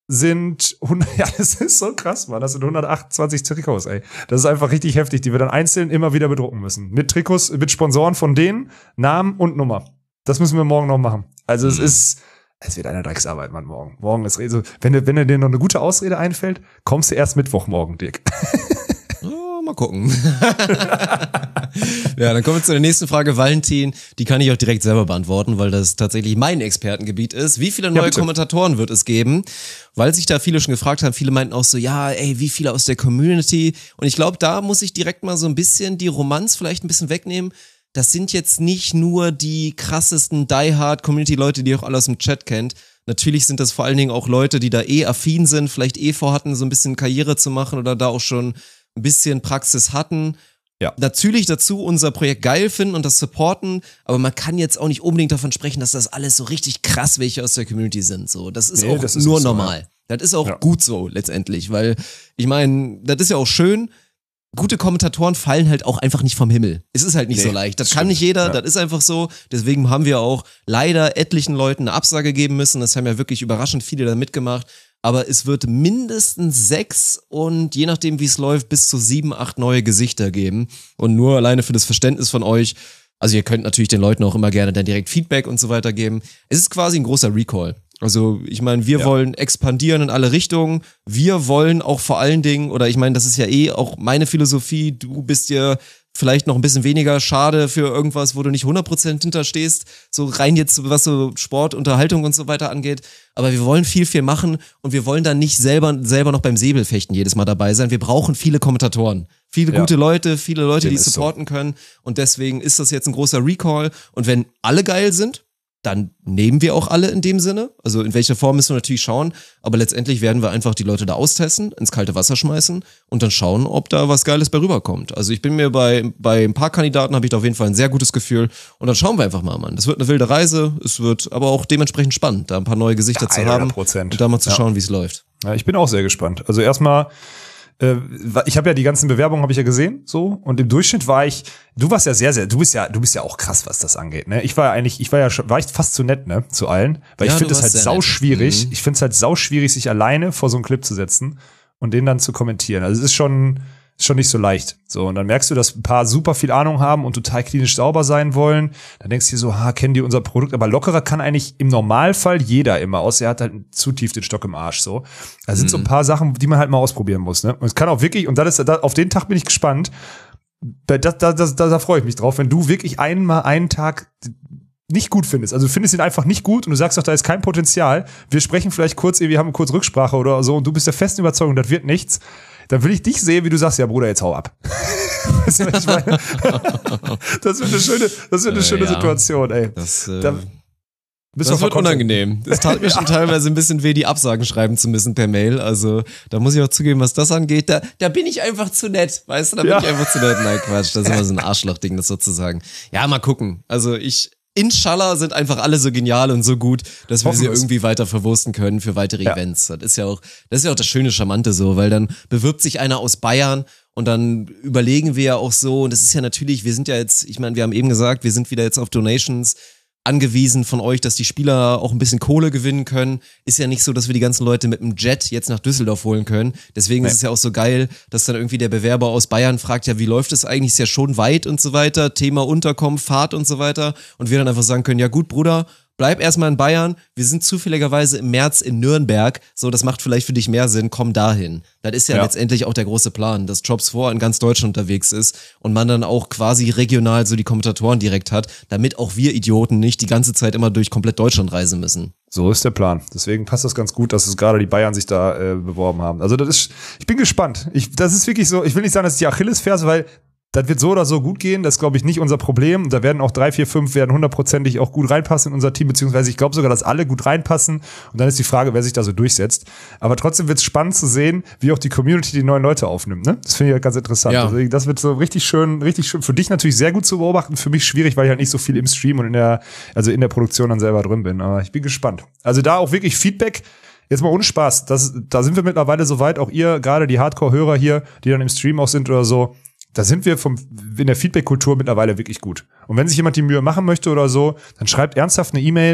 sind hundert, ja, das ist so krass, Mann. Das sind hundertachtundzwanzig Trikots, ey. Das ist einfach richtig heftig, die wir dann einzeln immer wieder bedrucken müssen. Mit Trikots, mit Sponsoren von denen, Namen und Nummer. Das müssen wir morgen noch machen. Also es ist, es wird eine Drecksarbeit, Mann, morgen. Morgen ist Rede. Wenn dir, wenn dir noch eine gute Ausrede einfällt, kommst du erst Mittwoch morgen, Dirk. Oh, mal gucken. Ja, dann kommen wir zu der nächsten Frage. Valentin, die kann ich auch direkt selber beantworten, weil das tatsächlich mein Expertengebiet ist. Wie viele neue ja, Kommentatoren wird es geben? Weil sich da viele schon gefragt haben, viele meinten auch so, ja, ey, wie viele aus der Community? Und ich glaube, da muss ich direkt mal so ein bisschen die Romanz vielleicht ein bisschen wegnehmen. Das sind jetzt nicht nur die krassesten Die-Hard-Community-Leute, die ihr auch alle aus dem Chat kennt. Natürlich sind das vor allen Dingen auch Leute, die da eh affin sind, vielleicht eh vorhatten, so ein bisschen Karriere zu machen oder da auch schon ein bisschen Praxis hatten. Ja. Natürlich dazu unser Projekt geil finden und das supporten, aber man kann jetzt auch nicht unbedingt davon sprechen, dass das alles so richtig krass welche aus der Community sind. So, das ist nee, auch das ist nur normal. So, ja. Das ist auch ja. gut so letztendlich, weil ich meine, das ist ja auch schön. Gute Kommentatoren fallen halt auch einfach nicht vom Himmel. Es ist halt nicht nee, so leicht. Das, das kann nicht jeder, ja. das ist einfach so. Deswegen haben wir auch leider etlichen Leuten eine Absage geben müssen. Das haben ja wirklich überraschend viele da mitgemacht. Aber es wird mindestens sechs und je nachdem, wie es läuft, bis zu sieben, acht neue Gesichter geben. Und nur alleine für das Verständnis von euch, also ihr könnt natürlich den Leuten auch immer gerne dann direkt Feedback und so weiter geben. Es ist quasi ein großer Recall. Also ich meine, wir ja. wollen expandieren in alle Richtungen. Wir wollen auch vor allen Dingen, oder ich meine, das ist ja eh auch meine Philosophie, du bist ja vielleicht noch ein bisschen weniger schade für irgendwas, wo du nicht hundert Prozent hinterstehst, so rein jetzt, was so Sport, Unterhaltung und so weiter angeht. Aber wir wollen viel, viel machen und wir wollen dann nicht selber selber noch beim Säbelfechten jedes Mal dabei sein. Wir brauchen viele Kommentatoren, viele ja. gute Leute, viele Leute, Dem die supporten so. können. Und deswegen ist das jetzt ein großer Recall. Und wenn alle geil sind, dann nehmen wir auch alle in dem Sinne. Also in welcher Form müssen wir natürlich schauen. Aber letztendlich werden wir einfach die Leute da austesten, ins kalte Wasser schmeißen und dann schauen, ob da was Geiles bei rüberkommt. Also ich bin mir bei bei ein paar Kandidaten habe ich da auf jeden Fall ein sehr gutes Gefühl. Und dann schauen wir einfach mal, Mann. Das wird eine wilde Reise. Es wird aber auch dementsprechend spannend, da ein paar neue Gesichter ja, zu haben und da mal zu ja. schauen, wie es läuft. Ja, ich bin auch sehr gespannt. Also erstmal ich habe ja die ganzen Bewerbungen habe ich ja gesehen, so, und im Durchschnitt war ich, du warst ja sehr, sehr, du bist ja, du bist ja auch krass, was das angeht, ne? Ich war ja eigentlich, ich war ja schon, war ich fast zu nett, ne, zu allen, weil ja, ich finde es halt sau schwierig, mhm. ich finde es halt sau schwierig, sich alleine vor so einen Clip zu setzen und den dann zu kommentieren. Also es ist schon, ist schon nicht so leicht. So, und dann merkst du, dass ein paar super viel Ahnung haben und total klinisch sauber sein wollen. Dann denkst du dir so, ha, kennen die unser Produkt? Aber lockerer kann eigentlich im Normalfall jeder immer, außer er hat halt zu tief den Stock im Arsch, so. Da sind mhm. so ein paar Sachen, die man halt mal ausprobieren muss, ne? Und es kann auch wirklich, und das ist, da, auf den Tag bin ich gespannt. Da, da, da, da, da freue ich mich drauf, wenn du wirklich einmal einen Tag nicht gut findest. Also du findest ihn einfach nicht gut und du sagst doch, da ist kein Potenzial. Wir sprechen vielleicht kurz, wir haben kurz Rücksprache oder so und du bist der festen Überzeugung, das wird nichts. Dann will ich dich sehen, wie du sagst, ja Bruder, jetzt hau ab. Weißt du, was ich meine? Das wird eine schöne, das wird eine schöne ja, Situation, ey. Das, äh, da das wird unangenehm. Es tat mir schon teilweise ein bisschen weh, die Absagen schreiben zu müssen per Mail. Also da muss ich auch zugeben, was das angeht. Da, da bin ich einfach zu nett, weißt du? Da bin ja. ich einfach zu nett. Nein, Quatsch, das ist immer so ein Arschlochding, das sozusagen. Ja, mal gucken. Also ich... Inshallah sind einfach alle so genial und so gut, dass wir sie irgendwie weiter verwursten können für weitere ja. Events. Das ist ja auch, das ist ja auch das schöne Charmante so, weil dann bewirbt sich einer aus Bayern und dann überlegen wir ja auch so, und das ist ja natürlich, wir sind ja jetzt, ich meine, wir haben eben gesagt, wir sind wieder jetzt auf Donations angewiesen von euch, dass die Spieler auch ein bisschen Kohle gewinnen können. Ist ja nicht so, dass wir die ganzen Leute mit dem Jet jetzt nach Düsseldorf holen können. Deswegen nee. ist es ja auch so geil, dass dann irgendwie der Bewerber aus Bayern fragt, ja, wie läuft es eigentlich? Ist ja schon weit und so weiter. Thema Unterkunft, Fahrt und so weiter. Und wir dann einfach sagen können, ja gut, Bruder, bleib erstmal in Bayern. Wir sind zufälligerweise im März in Nürnberg. So, das macht vielleicht für dich mehr Sinn. Komm dahin. Das ist ja, ja. letztendlich auch der große Plan, dass Jobs vor in ganz Deutschland unterwegs ist und man dann auch quasi regional so die Kommentatoren direkt hat, damit auch wir Idioten nicht die ganze Zeit immer durch komplett Deutschland reisen müssen. So ist der Plan. Deswegen passt das ganz gut, dass es gerade die Bayern sich da äh, beworben haben. Also das ist, ich bin gespannt. Ich, das ist wirklich so, ich will nicht sagen, das ist die Achillesferse, weil das wird so oder so gut gehen, das ist, glaube ich, nicht unser Problem. Da werden auch drei, vier, fünf werden hundertprozentig auch gut reinpassen in unser Team, beziehungsweise ich glaube sogar, dass alle gut reinpassen. Und dann ist die Frage, wer sich da so durchsetzt. Aber trotzdem wird es spannend zu sehen, wie auch die Community die neuen Leute aufnimmt. Ne? Das finde ich halt ganz interessant. Ja. Also das wird so richtig schön, richtig schön. Für dich natürlich sehr gut zu beobachten, für mich schwierig, weil ich halt nicht so viel im Stream und in der, also in der Produktion dann selber drin bin. Aber ich bin gespannt. Also da auch wirklich Feedback. Jetzt mal ohne Spaß. Das, da sind wir mittlerweile so weit, auch ihr, gerade die Hardcore-Hörer hier, die dann im Stream auch sind oder so. Da sind wir vom, in der Feedback-Kultur mittlerweile wirklich gut. Und wenn sich jemand die Mühe machen möchte oder so, dann schreibt ernsthaft eine E-Mail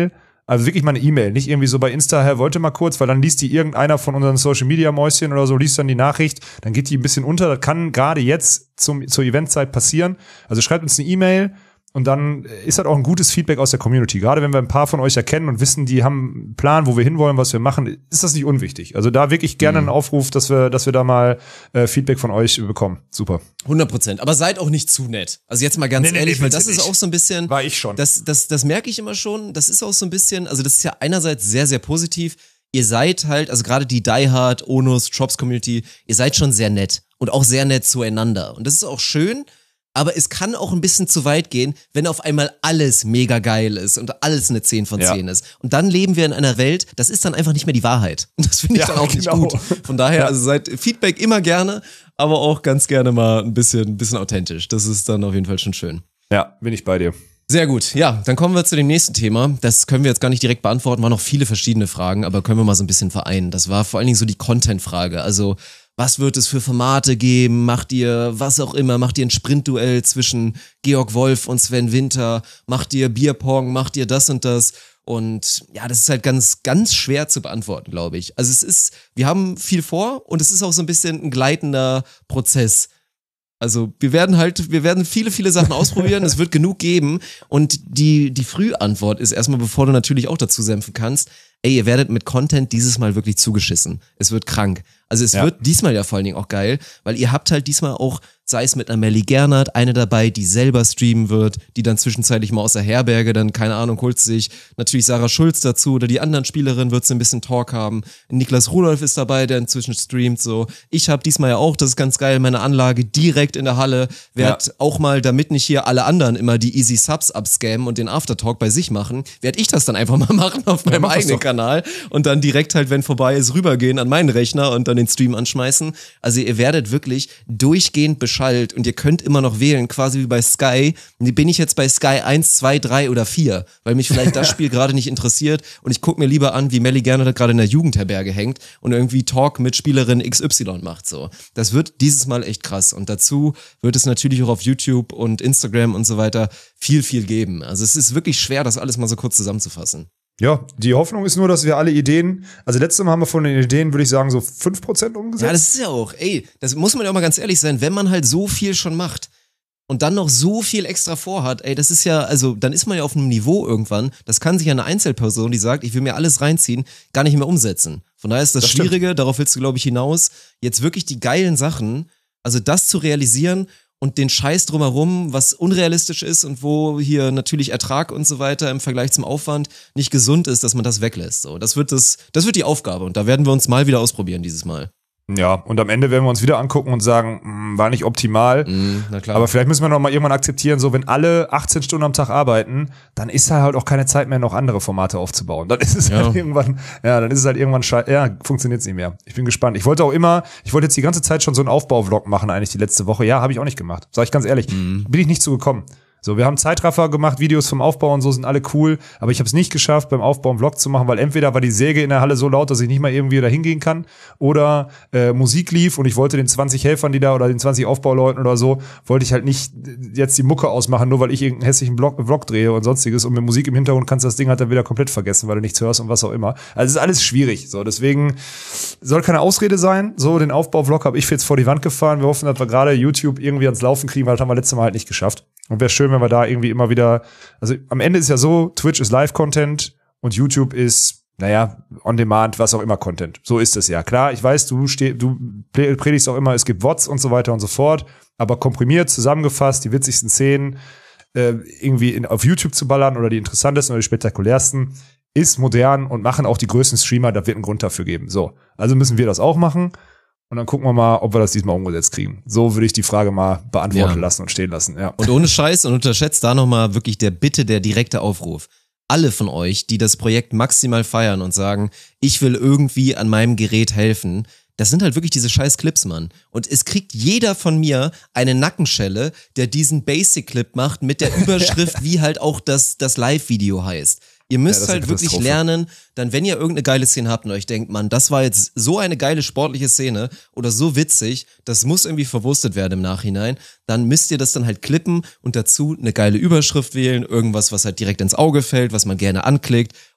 Also wirklich mal eine E-Mail, nicht irgendwie so bei Insta, Herr, wollte mal kurz, weil dann liest die irgendeiner von unseren Social-Media-Mäuschen oder so, liest dann die Nachricht, dann geht die ein bisschen unter. Das kann gerade jetzt zum, zur Eventzeit passieren. Also schreibt uns eine E-Mail und dann ist das auch ein gutes Feedback aus der Community. Gerade wenn wir ein paar von euch erkennen und wissen, die haben einen Plan, wo wir hinwollen, was wir machen, ist das nicht unwichtig. Also da wirklich gerne einen Aufruf, dass wir, dass wir da mal äh, Feedback von euch bekommen. Super. hundert Prozent. Aber seid auch nicht zu nett. Also jetzt mal ganz Nee, nee, ehrlich, nee, weil das bitte ist nicht. auch so ein bisschen. War ich schon. Das, das, das merke ich immer schon. Das ist auch so ein bisschen, also das ist ja einerseits sehr, sehr positiv. Ihr seid halt, also gerade die Die Hard, Onus, Drops Community, ihr seid schon sehr nett und auch sehr nett zueinander. Und das ist auch schön. Aber es kann auch ein bisschen zu weit gehen, wenn auf einmal alles mega geil ist und alles eine zehn von zehn Ja. ist. Und dann leben wir in einer Welt, das ist dann einfach nicht mehr die Wahrheit. Und das finde ich Ja, dann auch nicht genau. gut. Von daher, Ja. also seid Feedback immer gerne, aber auch ganz gerne mal ein bisschen, ein bisschen authentisch. Das ist dann auf jeden Fall schon schön. Ja, bin ich bei dir. Sehr gut. Ja, dann kommen wir zu dem nächsten Thema. Das können wir jetzt gar nicht direkt beantworten, waren noch viele verschiedene Fragen, aber können wir mal so ein bisschen vereinen. Das war vor allen Dingen so die Content-Frage. Also, was wird es für Formate geben? Macht ihr was auch immer? Macht ihr ein Sprintduell zwischen Georg Wolf und Sven Winter? Macht ihr Bierpong? Macht ihr das und das? Und ja, das ist halt ganz, ganz schwer zu beantworten, glaube ich. Also es ist, wir haben viel vor und es ist auch so ein bisschen ein gleitender Prozess. Also wir werden halt, wir werden viele, viele Sachen ausprobieren, es wird genug geben und die, die Frühantwort ist erstmal, bevor du natürlich auch dazu senfen kannst, ey, ihr werdet mit Content dieses Mal wirklich zugeschissen. Es wird krank. Also es Ja. wird diesmal ja vor allen Dingen auch geil, weil ihr habt halt diesmal auch, sei es mit einer Melly Gernert, eine dabei, die selber streamen wird, die dann zwischenzeitlich mal aus der Herberge, dann, keine Ahnung, holt sich natürlich Sarah Schulz dazu oder die anderen Spielerinnen wird so ein bisschen Talk haben. Niklas Rudolph ist dabei, der inzwischen streamt, so. Ich habe diesmal ja auch, das ist ganz geil, meine Anlage direkt in der Halle, werd Ja. auch mal, damit nicht hier alle anderen immer die Easy Subs abscammen und den Aftertalk bei sich machen, werd ich das dann einfach mal machen auf meinem mach das eigenen doch. Kanal und dann direkt halt, wenn vorbei ist, rübergehen an meinen Rechner und dann den Stream anschmeißen. Also ihr werdet wirklich durchgehend beschallt und ihr könnt immer noch wählen, quasi wie bei Sky. Bin ich jetzt bei Sky eins, zwei, drei oder vier, weil mich vielleicht das Spiel gerade nicht interessiert und ich gucke mir lieber an, wie Melly Gernert gerade in der Jugendherberge hängt und irgendwie Talk mit Spielerin X Y macht. So, das wird dieses Mal echt krass und dazu wird es natürlich auch auf YouTube und Instagram und so weiter viel, viel geben. Also es ist wirklich schwer, das alles mal so kurz zusammenzufassen. Ja, die Hoffnung ist nur, dass wir alle Ideen, also letztes Mal haben wir von den Ideen, würde ich sagen, so fünf Prozent umgesetzt. Ja, das ist ja auch, ey, das muss man ja auch mal ganz ehrlich sein, wenn man halt so viel schon macht und dann noch so viel extra vorhat, ey, das ist ja, also dann ist man ja auf einem Niveau irgendwann, das kann sich ja eine Einzelperson, die sagt, ich will mir alles reinziehen, gar nicht mehr umsetzen. Von daher ist das, Das stimmt. Schwierige, darauf willst du, glaube ich, hinaus, jetzt wirklich die geilen Sachen, also das zu realisieren und den Scheiß drumherum, was unrealistisch ist und wo hier natürlich Ertrag und so weiter im Vergleich zum Aufwand nicht gesund ist, dass man das weglässt. So, das wird das, das wird die Aufgabe und da werden wir uns mal wieder ausprobieren dieses Mal. Ja, und am Ende werden wir uns wieder angucken und sagen, mh, war nicht optimal. Mhm, na klar. Aber vielleicht müssen wir noch mal irgendwann akzeptieren, so wenn alle achtzehn Stunden am Tag arbeiten, dann ist da halt auch keine Zeit mehr, noch andere Formate aufzubauen. Dann ist es Ja. halt irgendwann, ja, dann ist es halt irgendwann scheiße, ja, funktioniert es nicht mehr. Ich bin gespannt. Ich wollte auch immer, ich wollte jetzt die ganze Zeit schon so einen Aufbau-Vlog machen, eigentlich die letzte Woche. Ja, habe ich auch nicht gemacht. Sag ich ganz ehrlich. Mhm. Bin ich nicht zugekommen. So, wir haben Zeitraffer gemacht, Videos vom Aufbau und so sind alle cool, aber ich habe es nicht geschafft, beim Aufbau einen Vlog zu machen, weil entweder war die Säge in der Halle so laut, dass ich nicht mal irgendwie da hingehen kann, oder äh, Musik lief und ich wollte den zwanzig Helfern, die da, oder den zwanzig Aufbauleuten oder so, wollte ich halt nicht jetzt die Mucke ausmachen, nur weil ich irgendeinen hässlichen Vlog, Vlog drehe und sonstiges und mit Musik im Hintergrund kannst du das Ding halt dann wieder komplett vergessen, weil du nichts hörst und was auch immer. Also es ist alles schwierig, so, deswegen soll keine Ausrede sein, so, den Aufbau-Vlog habe ich jetzt vor die Wand gefahren, wir hoffen, dass wir gerade YouTube irgendwie ans Laufen kriegen, weil das haben wir letztes Mal halt nicht geschafft. Und wäre schön, wenn wir da irgendwie immer wieder, also am Ende ist ja so, Twitch ist Live-Content und YouTube ist, naja, On-Demand, was auch immer Content. So ist es ja. Klar, ich weiß, du steh, du predigst auch immer, es gibt V O Ds und so weiter und so fort, aber komprimiert, zusammengefasst, die witzigsten Szenen äh, irgendwie in, auf YouTube zu ballern oder die interessantesten oder die spektakulärsten, ist modern und machen auch die größten Streamer, da wird einen Grund dafür geben. So, also müssen wir das auch machen. Und dann gucken wir mal, ob wir das diesmal umgesetzt kriegen. So würde ich die Frage mal beantworten Ja. lassen und stehen lassen. Ja. Und ohne Scheiß und unterschätzt da nochmal wirklich der Bitte, der direkte Aufruf. Alle von euch, die das Projekt maximal feiern und sagen, ich will irgendwie an meinem Gerät helfen, das sind halt wirklich diese scheiß Clips, Mann. Und es kriegt jeder von mir eine Nackenschelle, der diesen Basic-Clip macht mit der Überschrift, wie halt auch das, das Live-Video heißt. Ihr müsst Ja, das ist eine halt wirklich Katastrophe. lernen, dann wenn ihr irgendeine geile Szene habt und euch denkt, Mann, das war jetzt so eine geile sportliche Szene oder so witzig, das muss irgendwie verwurstet werden im Nachhinein, dann müsst ihr das dann halt klippen und dazu eine geile Überschrift wählen, irgendwas, was halt direkt ins Auge fällt, was man gerne anklickt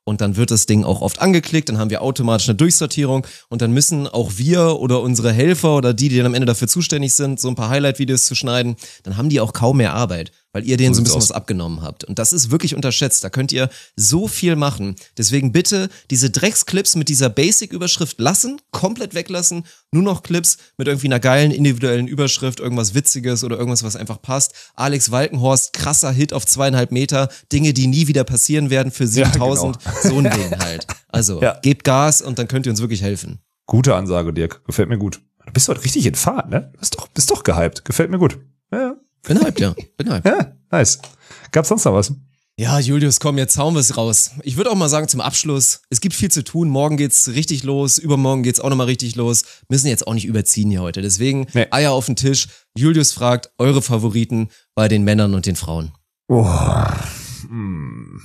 und dann wird das Ding auch oft angeklickt, dann haben wir automatisch eine Durchsortierung und dann müssen auch wir oder unsere Helfer oder die, die dann am Ende dafür zuständig sind, so ein paar Highlight-Videos zu schneiden, dann haben die auch kaum mehr Arbeit, weil ihr denen so ein bisschen was abgenommen habt. Und das ist wirklich unterschätzt, da könnt ihr so viel machen. Deswegen bitte diese Drecksclips mit dieser Basic-Überschrift lassen, komplett weglassen, nur noch Clips mit irgendwie einer geilen individuellen Überschrift, irgendwas Witziges oder irgendwas, was einfach passt. Alex Walkenhorst, krasser Hit auf zweieinhalb Meter, Dinge, die nie wieder passieren werden für siebentausend, ja, genau. So ein Ding halt. Also, ja. Gebt Gas und dann könnt ihr uns wirklich helfen. Gute Ansage, Dirk. Gefällt mir gut. Du bist heute richtig in Fahrt, ne? Du bist doch, bist doch gehypt. Gefällt mir gut. Ja. Bin hyped, ja. Bin hyped. Ja, nice. Gab's sonst noch was? Ja, Julius, komm, jetzt hauen wir es raus. Ich würde auch mal sagen zum Abschluss, es gibt viel zu tun. Morgen geht's richtig los, übermorgen geht's auch nochmal richtig los. Müssen jetzt auch nicht überziehen hier heute. Deswegen nee. Eier auf den Tisch. Julius fragt eure Favoriten bei den Männern und den Frauen. Oh. Hm.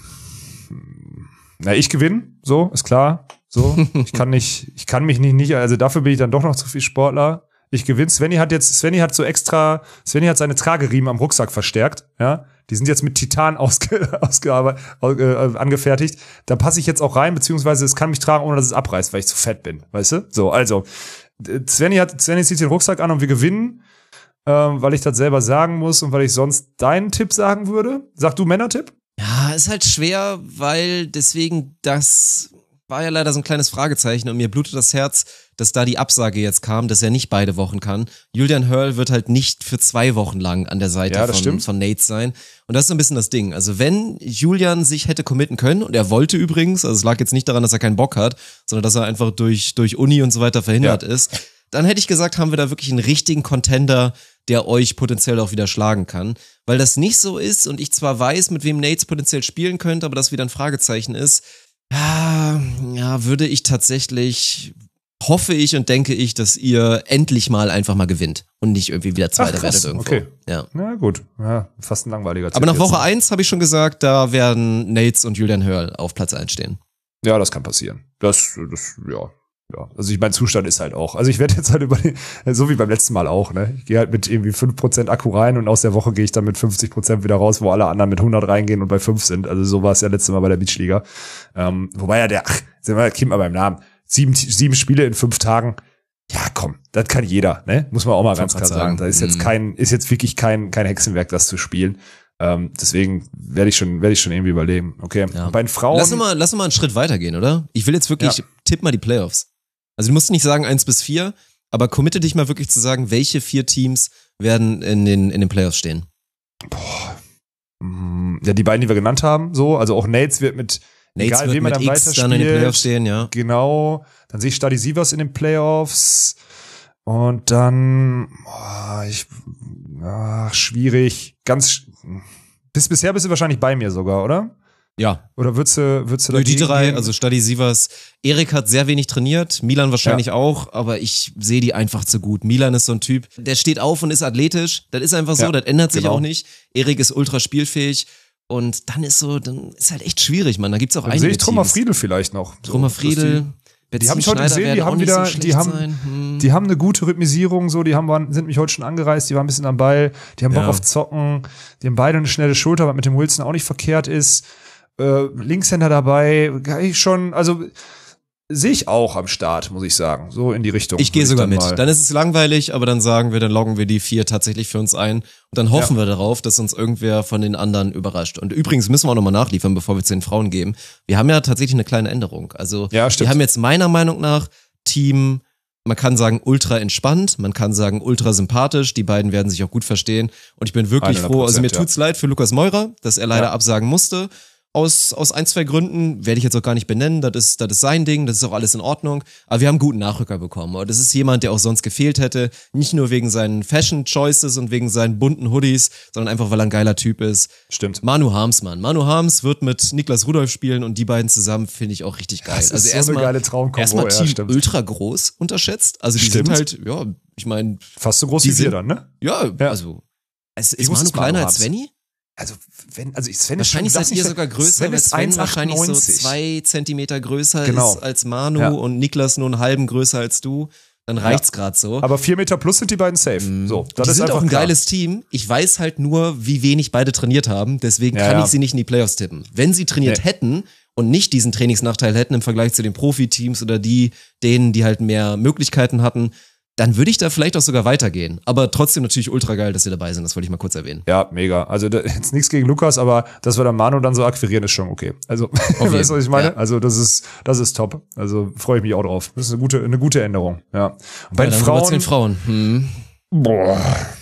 Na, ich gewinne, so, ist klar. So, ich kann nicht, ich kann mich nicht, nicht, also dafür bin ich dann doch noch zu viel Sportler. Ich gewinne. Svenny hat jetzt, Svenny hat so extra, Svenny hat seine Trageriemen am Rucksack verstärkt, ja. Die sind jetzt mit Titan ausge, ausgearbeitet, äh, angefertigt. Da passe ich jetzt auch rein, beziehungsweise es kann mich tragen, ohne dass es abreißt, weil ich zu fett bin, weißt du? So, also, Svenny hat, Svenny zieht den Rucksack an und wir gewinnen, ähm, weil ich das selber sagen muss und weil ich sonst deinen Tipp sagen würde. Sag du Männertipp? Ja, ist halt schwer, weil deswegen das war ja leider so ein kleines Fragezeichen und mir blutet das Herz, dass da die Absage jetzt kam, dass er nicht beide Wochen kann. Julian Hurl wird halt nicht für zwei Wochen lang an der Seite ja, von, von Nate sein. Und das ist so ein bisschen das Ding. Also wenn Julian sich hätte committen können, und er wollte übrigens, also es lag jetzt nicht daran, dass er keinen Bock hat, sondern dass er einfach durch, durch Uni und so weiter verhindert ja. ist, dann hätte ich gesagt, haben wir da wirklich einen richtigen Contender, der euch potenziell auch wieder schlagen kann. Weil das nicht so ist und ich zwar weiß, mit wem Nate potenziell spielen könnte, aber das wieder ein Fragezeichen ist, ja, ja, würde ich tatsächlich, hoffe ich und denke ich, dass ihr endlich mal einfach mal gewinnt und nicht irgendwie wieder Zweiter werdet irgendwo. Okay. Ja. Na gut, ja, fast ein langweiliger Tipp. Aber nach Woche jetzt. eins habe ich schon gesagt, da werden Nates und Julian Hurl auf Platz eins stehen. Ja, das kann passieren. Das, das, ja. Ja, also ich, mein Zustand ist halt auch, also ich werde jetzt halt über die, so wie beim letzten Mal auch, ne, ich gehe halt mit irgendwie fünf Prozent Akku rein und aus der Woche gehe ich dann mit fünfzig Prozent wieder raus, wo alle anderen mit hundert reingehen und bei fünf sind, also so war es ja letztes Mal bei der Beachliga, ähm, wobei ja der, ach, sind wir, Kind mal beim Namen, sieben, sieben Spiele in fünf Tagen, ja komm, das kann jeder, ne, muss man auch mal ganz klar sagen, sagen. Da ist jetzt kein, ist jetzt wirklich kein, kein Hexenwerk, das zu spielen. Ähm, deswegen werde ich schon, werde ich schon irgendwie überleben. Okay. Ja. Bei den Frauen. Lass uns mal, lass uns mal einen Schritt weitergehen, oder? Ich will jetzt wirklich, ja. tipp mal die Playoffs. Also du musst nicht sagen eins bis vier, aber committe dich mal wirklich zu sagen, welche vier Teams werden in den, in den Playoffs stehen. Boah. Ja, die beiden, die wir genannt haben, so. Also auch Nates wird mit, Nates egal wird wem er mit dann X weiterspielt. dann in den Playoffs stehen, ja. Genau. Dann sehe ich Stadi Sievers in den Playoffs. Und dann, boah, ich, ach, schwierig. Ganz, bis, bisher bist du wahrscheinlich bei mir sogar, oder? Ja. Oder würdest du, würdest du da die drei, gehen? also Stadi Sievers. Erik hat sehr wenig trainiert, Milan wahrscheinlich ja. auch, aber ich sehe die einfach zu gut. Milan ist so ein Typ, der steht auf und ist athletisch. Das ist einfach so, ja, das ändert sich genau. auch nicht. Erik ist ultra spielfähig und dann ist so, dann ist halt echt schwierig, man. Da gibt's auch dann einige sehe ich Trummer Friedel vielleicht noch. Trummer Friedel. Die, die habe ich heute gesehen, die haben wieder, so die haben, hm. die haben eine gute Rhythmisierung, so, die haben, waren, sind mich heute schon angereist, die waren ein bisschen am Ball, die haben Bock ja. auf Zocken, die haben beide eine schnelle Schulter, was mit dem Wilson auch nicht verkehrt ist. Äh, Linkshänder dabei, ich schon, also sehe ich auch am Start, muss ich sagen, so in die Richtung. Ich gehe sogar dann mit. Mal. Dann ist es langweilig, aber dann sagen wir, dann loggen wir die vier tatsächlich für uns ein und dann hoffen ja. wir darauf, dass uns irgendwer von den anderen überrascht. Und übrigens müssen wir auch nochmal nachliefern, bevor wir zu den Frauen gehen. Wir haben ja tatsächlich eine kleine Änderung. Also ja, wir haben jetzt meiner Meinung nach Team, man kann sagen ultra entspannt, man kann sagen ultra sympathisch, die beiden werden sich auch gut verstehen und ich bin wirklich froh, also mir tut's ja. leid für Lukas Meurer, dass er leider ja. absagen musste. Aus, aus ein, zwei Gründen, werde ich jetzt auch gar nicht benennen, das ist, das ist sein Ding, das ist auch alles in Ordnung, aber wir haben einen guten Nachrücker bekommen und das ist jemand, der auch sonst gefehlt hätte, nicht nur wegen seinen Fashion-Choices und wegen seinen bunten Hoodies, sondern einfach, weil er ein geiler Typ ist. Stimmt. Manu Harms, Mann. Manu Harms wird mit Niklas Rudolph spielen und die beiden zusammen finde ich auch richtig geil. Das ist also so erstmal, eine geile Traumkombo. Erstmal Team ja, stimmt. ultra groß unterschätzt, also die Stimmt. sind halt, ja, ich meine. Fast so groß wie wir dann, ne? Ja, ja. also. Es, ist Manu kleiner als Svenny? Also, wenn, also Sven wahrscheinlich ist schon, seid ihr sogar größer, Sven weil ist Sven wahrscheinlich so zwei Zentimeter größer genau. ist als Manu ja. und Niklas nur einen halben größer als du. Dann reicht's ja. gerade so. Aber vier Meter plus sind die beiden safe. Mm. So, das die ist sind einfach auch ein klar. geiles Team. Ich weiß halt nur, wie wenig beide trainiert haben. Deswegen ja, kann ja. ich sie nicht in die Playoffs tippen. Wenn sie trainiert nee. hätten und nicht diesen Trainingsnachteil hätten im Vergleich zu den Profiteams oder die, denen, die halt mehr Möglichkeiten hatten, dann würde ich da vielleicht auch sogar weitergehen. Aber trotzdem natürlich ultra geil, dass sie dabei sind. Das wollte ich mal kurz erwähnen. Ja, mega. Also da, jetzt nichts gegen Lukas, aber dass wir dann Manu dann so akquirieren, ist schon okay. Also, weißt du, was ich meine? Ja. Also das ist, das ist top. Also freue ich mich auch drauf. Das ist eine gute, eine gute Änderung. Ja. Und bei ja, den dann Frauen. zu den Frauen. Hm. Boah.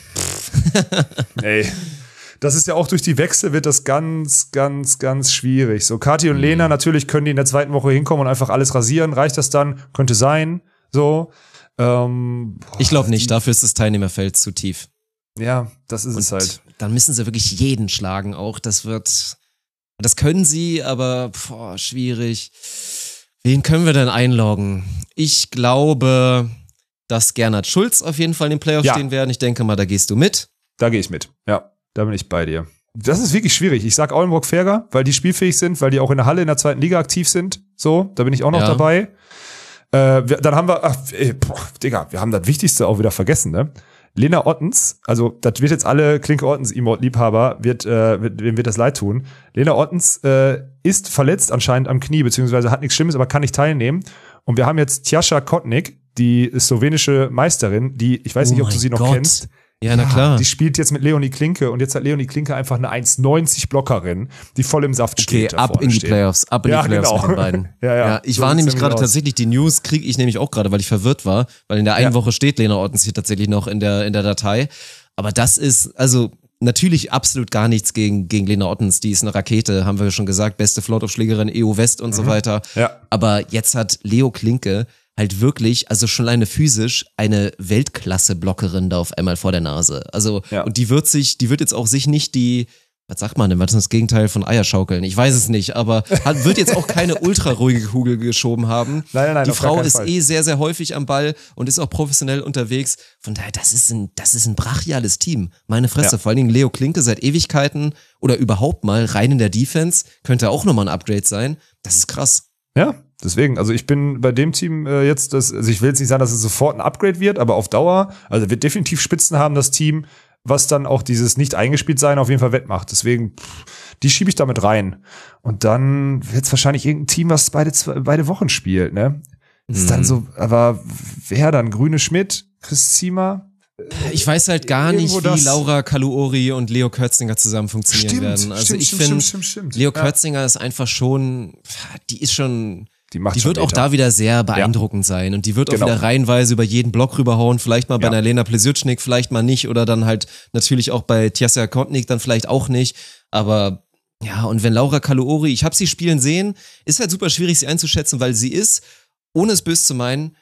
Ey. Das ist ja auch durch die Wechsel wird das ganz, ganz, ganz schwierig. So, Kathi und Lena, natürlich können die in der zweiten Woche hinkommen und einfach alles rasieren. Reicht das dann? Könnte sein. So. Ähm, boah, ich glaube nicht, dafür ist das Teilnehmerfeld zu tief. Ja, das ist und es halt. Dann müssen sie wirklich jeden schlagen auch. Das wird, das können sie, aber boah, schwierig. Wen können wir denn einloggen? Ich glaube, dass Gernot Schulz auf jeden Fall in den Playoffs ja. stehen werden. Ich denke mal, da gehst du mit. Da gehe ich mit, ja. Da bin ich bei dir. Das ist wirklich schwierig. Ich sag Aulenburg-Ferger, weil die spielfähig sind, weil die auch in der Halle in der zweiten Liga aktiv sind. So, da bin ich auch noch ja. dabei. Äh, wir, dann haben wir, ach, ey, boah, Digga, wir haben das Wichtigste auch wieder vergessen, ne? Lena Ottens, also das wird jetzt alle Klinke Ottens-Emote-Liebhaber, wird, äh, wird, wem wird das leid tun. Lena Ottens äh, ist verletzt anscheinend am Knie, beziehungsweise hat nichts Schlimmes, aber kann nicht teilnehmen. Und wir haben jetzt Tjascha Kotnik, die slowenische Meisterin, die, ich weiß oh nicht, ob du sie noch Gott. kennst. Ja, na klar. Die spielt jetzt mit Leonie Klinke und jetzt hat Leonie Klinke einfach eine eins neunzig Blockerin, die voll im Saft okay, steht. Okay, ab in die steht. Playoffs, ab in ja, die Playoffs genau. mit den beiden. ja, ja. ja, ich so war nämlich gerade aus. tatsächlich, die News kriege ich nämlich auch gerade, weil ich verwirrt war, weil in der einen ja. Woche steht Lena Ottens hier tatsächlich noch in der, in der Datei. Aber das ist, also natürlich absolut gar nichts gegen, gegen Lena Ottens, die ist eine Rakete, haben wir schon gesagt, beste Floataufschlägerin, E O West und mhm. so weiter. Ja. Aber jetzt hat Leo Klinke halt wirklich, also schon alleine physisch, eine Weltklasse-Blockerin da auf einmal vor der Nase. Also, ja. und die wird sich, die wird jetzt auch sich nicht die, was sagt man denn, was ist das Gegenteil von Eierschaukeln? Ich weiß es nicht, aber hat, wird jetzt auch keine ultra ruhige Kugel geschoben haben. Nein, nein, nein, die Frau ist Fall. eh sehr, sehr häufig am Ball und ist auch professionell unterwegs. Von daher, das ist ein, das ist ein brachiales Team. Meine Fresse, ja. vor allen Dingen Leo Klinke seit Ewigkeiten oder überhaupt mal rein in der Defense, könnte auch nochmal ein Upgrade sein. Das ist krass. Ja, deswegen, also ich bin bei dem Team äh, jetzt, das, also ich will jetzt nicht sagen, dass es sofort ein Upgrade wird, aber auf Dauer, also wird definitiv Spitzen haben, das Team, was dann auch dieses nicht eingespielt sein auf jeden Fall wettmacht. Deswegen, pff, die schiebe ich damit rein. Und dann wird es wahrscheinlich irgendein Team, was beide, beide Wochen spielt, ne? Ist mhm. dann so, aber wer dann? Grüne Schmidt, Chris Ziemer? Ich weiß halt gar nicht, wie das. Laura Kaluori und Leo Kürzinger zusammen funktionieren stimmt, werden. Also stimmt, ich finde, Leo ja. Kürzinger ist einfach schon, die ist schon, die, macht die schon wird Meter. Auch da wieder sehr beeindruckend ja. sein und die wird auch genau. wieder reihenweise über jeden Block rüberhauen, vielleicht mal bei ja. einer Lena Plesiutschnik, vielleicht mal nicht oder dann halt natürlich auch bei Tjascha Kotnik dann vielleicht auch nicht, aber ja, und wenn Laura Kaluori, ich habe sie spielen sehen, ist halt super schwierig sie einzuschätzen, weil sie ist, ohne es böse zu meinen,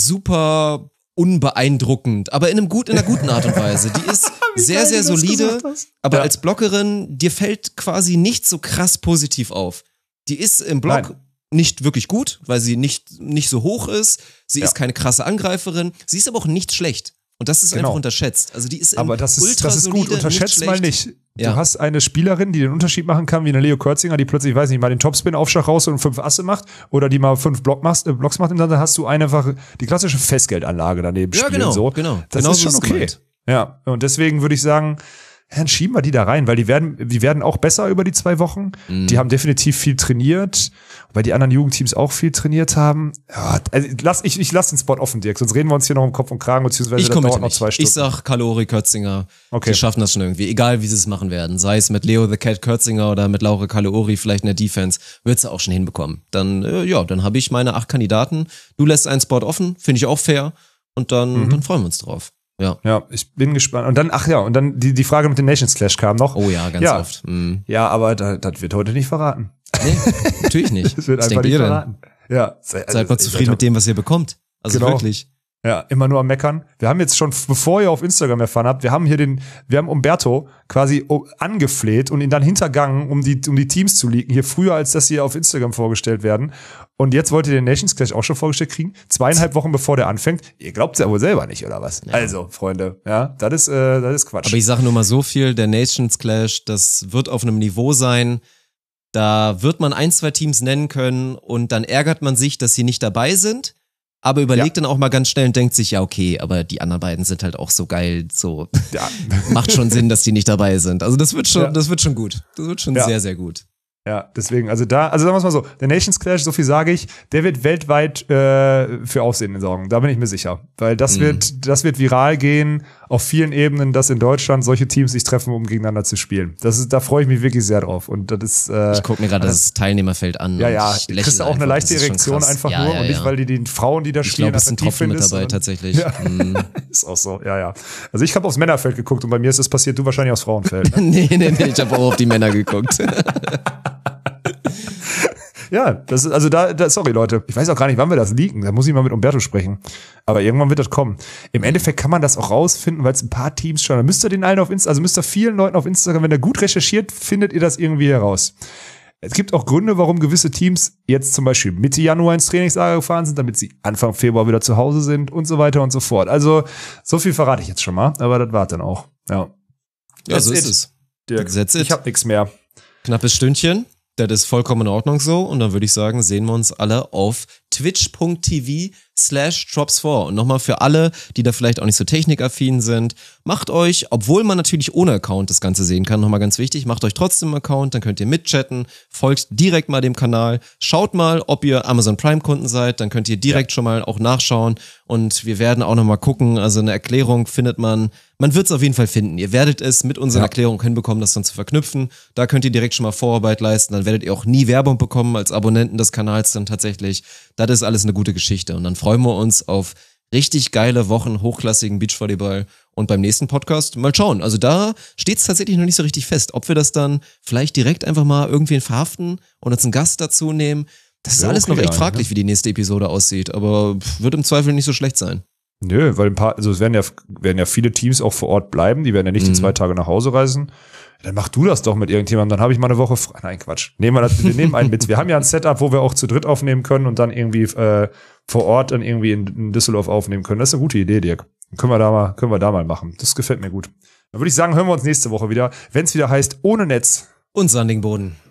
super unbeeindruckend, aber in einem gut, in einer guten Art und Weise. Die ist sehr, sehr solide, aber ja. als Blockerin, dir fällt quasi nicht so krass positiv auf. Die ist im Block Nein. nicht wirklich gut, weil sie nicht, nicht so hoch ist. Sie ja. ist keine krasse Angreiferin. Sie ist aber auch nicht schlecht. Und das ist genau. einfach unterschätzt. Also die ist im Aber das ist, ultra das ist gut, solide, unterschätzt nicht mal nicht. Du ja. hast eine Spielerin, die den Unterschied machen kann, wie eine Leo Kürzinger, die plötzlich, ich weiß nicht, mal den Topspin-Aufschlag raus und fünf Asse macht oder die mal fünf Block machst, äh, Blocks macht und dann hast du einfach die klassische Festgeldanlage daneben ja, spielen. Genau, so. genau. Das genau ist schon so okay. gemeint. Ja, und deswegen würde ich sagen, dann schieben wir die da rein, weil die werden, die werden auch besser über die zwei Wochen. Mhm. Die haben definitiv viel trainiert, weil die anderen Jugendteams auch viel trainiert haben. Ja, also lass, ich, ich lass den Spot offen, Dirk, sonst reden wir uns hier noch um Kopf und Kragen, beziehungsweise ich das dauert noch nicht. zwei Stunden. Ich sag Kalori Kürzinger. Okay. Die schaffen das schon irgendwie. Egal, wie sie es machen werden. Sei es mit Leo the Cat Kürzinger oder mit Laura Kalori vielleicht in der Defense, wird sie auch schon hinbekommen. Dann, äh, ja, dann habe ich meine acht Kandidaten. Du lässt einen Spot offen, finde ich auch fair. Und dann, mhm. dann freuen wir uns drauf. Ja. Ja, ich bin gespannt. Und dann, ach ja, und dann die, die Frage mit dem Nations Clash kam noch. Oh ja, ganz ja. oft. Mhm. Ja, aber da, das wird heute nicht verraten. Nee, natürlich nicht. Das wird was einfach denkt nicht ihr denn? verraten. Ja. Seid also, mal zufrieden mit dem, was ihr bekommt. Also genau. wirklich. Ja, immer nur am Meckern. Wir haben jetzt schon, bevor ihr auf Instagram erfahren habt, wir haben hier den, wir haben Umberto quasi angefleht und ihn dann hintergangen, um die, um die Teams zu leaken, hier früher, als dass sie auf Instagram vorgestellt werden. Und jetzt wollt ihr den Nations Clash auch schon vorgestellt kriegen, zweieinhalb Wochen bevor der anfängt. Ihr glaubt es ja wohl selber nicht, oder was? Ja. Also, Freunde, ja, das ist, äh, das ist Quatsch. Aber ich sage nur mal so viel, der Nations Clash, das wird auf einem Niveau sein, da wird man ein, zwei Teams nennen können und dann ärgert man sich, dass sie nicht dabei sind. Aber überlegt ja. dann auch mal ganz schnell und denkt sich, ja okay, aber die anderen beiden sind halt auch so geil, so ja. macht schon Sinn, dass die nicht dabei sind. Also das wird schon, ja. das wird schon gut. Das wird schon ja. sehr, sehr gut. Ja, deswegen, also da, also sagen wir es mal so, der Nations Clash, so viel sage ich, der wird weltweit äh, für Aufsehen sorgen, da bin ich mir sicher. Weil das mhm. wird, das wird viral gehen auf vielen Ebenen, dass in Deutschland solche Teams sich treffen, um gegeneinander zu spielen. Das ist, da freue ich mich wirklich sehr drauf. Und das ist, äh, ich gucke mir gerade das Teilnehmerfeld an. Ja, ja, du kriegst auch eine leichte Erektion einfach ja, nur ja, und nicht, ja. weil die die Frauen, die da ich spielen, glaub, attraktiv findest. Ich glaube, es sind Tropfen mit dabei, tatsächlich. Ja. Mhm. Ist auch so, ja, ja. Also ich habe aufs Männerfeld geguckt und bei mir ist das passiert, du wahrscheinlich aufs Frauenfeld. Ne? nee, nee, nee, ich habe auch auf die Männer geguckt. Ja, das ist, also da, da, sorry Leute, ich weiß auch gar nicht, wann wir das leaken, da muss ich mal mit Umberto sprechen. Aber irgendwann wird das kommen. Im Endeffekt kann man das auch rausfinden, weil es ein paar Teams schon, da müsst ihr den allen auf Instagram, also müsst ihr vielen Leuten auf Instagram, wenn ihr gut recherchiert, findet ihr das irgendwie heraus. Es gibt auch Gründe, warum gewisse Teams jetzt zum Beispiel Mitte Januar ins Trainingslager gefahren sind, damit sie Anfang Februar wieder zu Hause sind und so weiter und so fort. Also, so viel verrate ich jetzt schon mal, aber das war dann auch. Ja, ja so ist es. Dirk, ich hab nichts mehr. Knappes Stündchen. Das ist vollkommen in Ordnung so. Und dann würde ich sagen, sehen wir uns alle auf twitch.tv slash drops four. Und nochmal für alle, die da vielleicht auch nicht so technikaffin sind, macht euch, obwohl man natürlich ohne Account das Ganze sehen kann, nochmal ganz wichtig, macht euch trotzdem einen Account, dann könnt ihr mitchatten, folgt direkt mal dem Kanal, schaut mal, ob ihr Amazon Prime Kunden seid, dann könnt ihr direkt ja. schon mal auch nachschauen und wir werden auch nochmal gucken, also eine Erklärung findet man, man wird es auf jeden Fall finden. Ihr werdet es mit unserer ja. Erklärung hinbekommen, das dann zu verknüpfen. Da könnt ihr direkt schon mal Vorarbeit leisten, dann werdet ihr auch nie Werbung bekommen als Abonnenten des Kanals dann tatsächlich. Das ist alles eine gute Geschichte und dann freuen wir uns auf richtig geile Wochen hochklassigen Beachvolleyball und beim nächsten Podcast mal schauen. Also da steht es tatsächlich noch nicht so richtig fest, ob wir das dann vielleicht direkt einfach mal irgendwen verhaften und uns einen Gast dazu nehmen. Das ist ja, alles okay, noch echt ja, fraglich, ja. wie die nächste Episode aussieht, aber wird im Zweifel nicht so schlecht sein. Nö, weil ein paar, also es werden ja, werden ja viele Teams auch vor Ort bleiben, die werden ja nicht mhm. die zwei Tage nach Hause reisen. Dann mach du das doch mit irgendjemandem, dann habe ich mal eine Woche frei. Nein, Quatsch. Nehmen wir das, wir nehmen einen mit. Wir haben ja ein Setup, wo wir auch zu dritt aufnehmen können und dann irgendwie äh, vor Ort dann irgendwie in, in Düsseldorf aufnehmen können. Das ist eine gute Idee, Dirk. Können wir da mal, können wir da mal machen. Das gefällt mir gut. Dann würde ich sagen, hören wir uns nächste Woche wieder, wenn es wieder heißt, ohne Netz und sandigen Boden.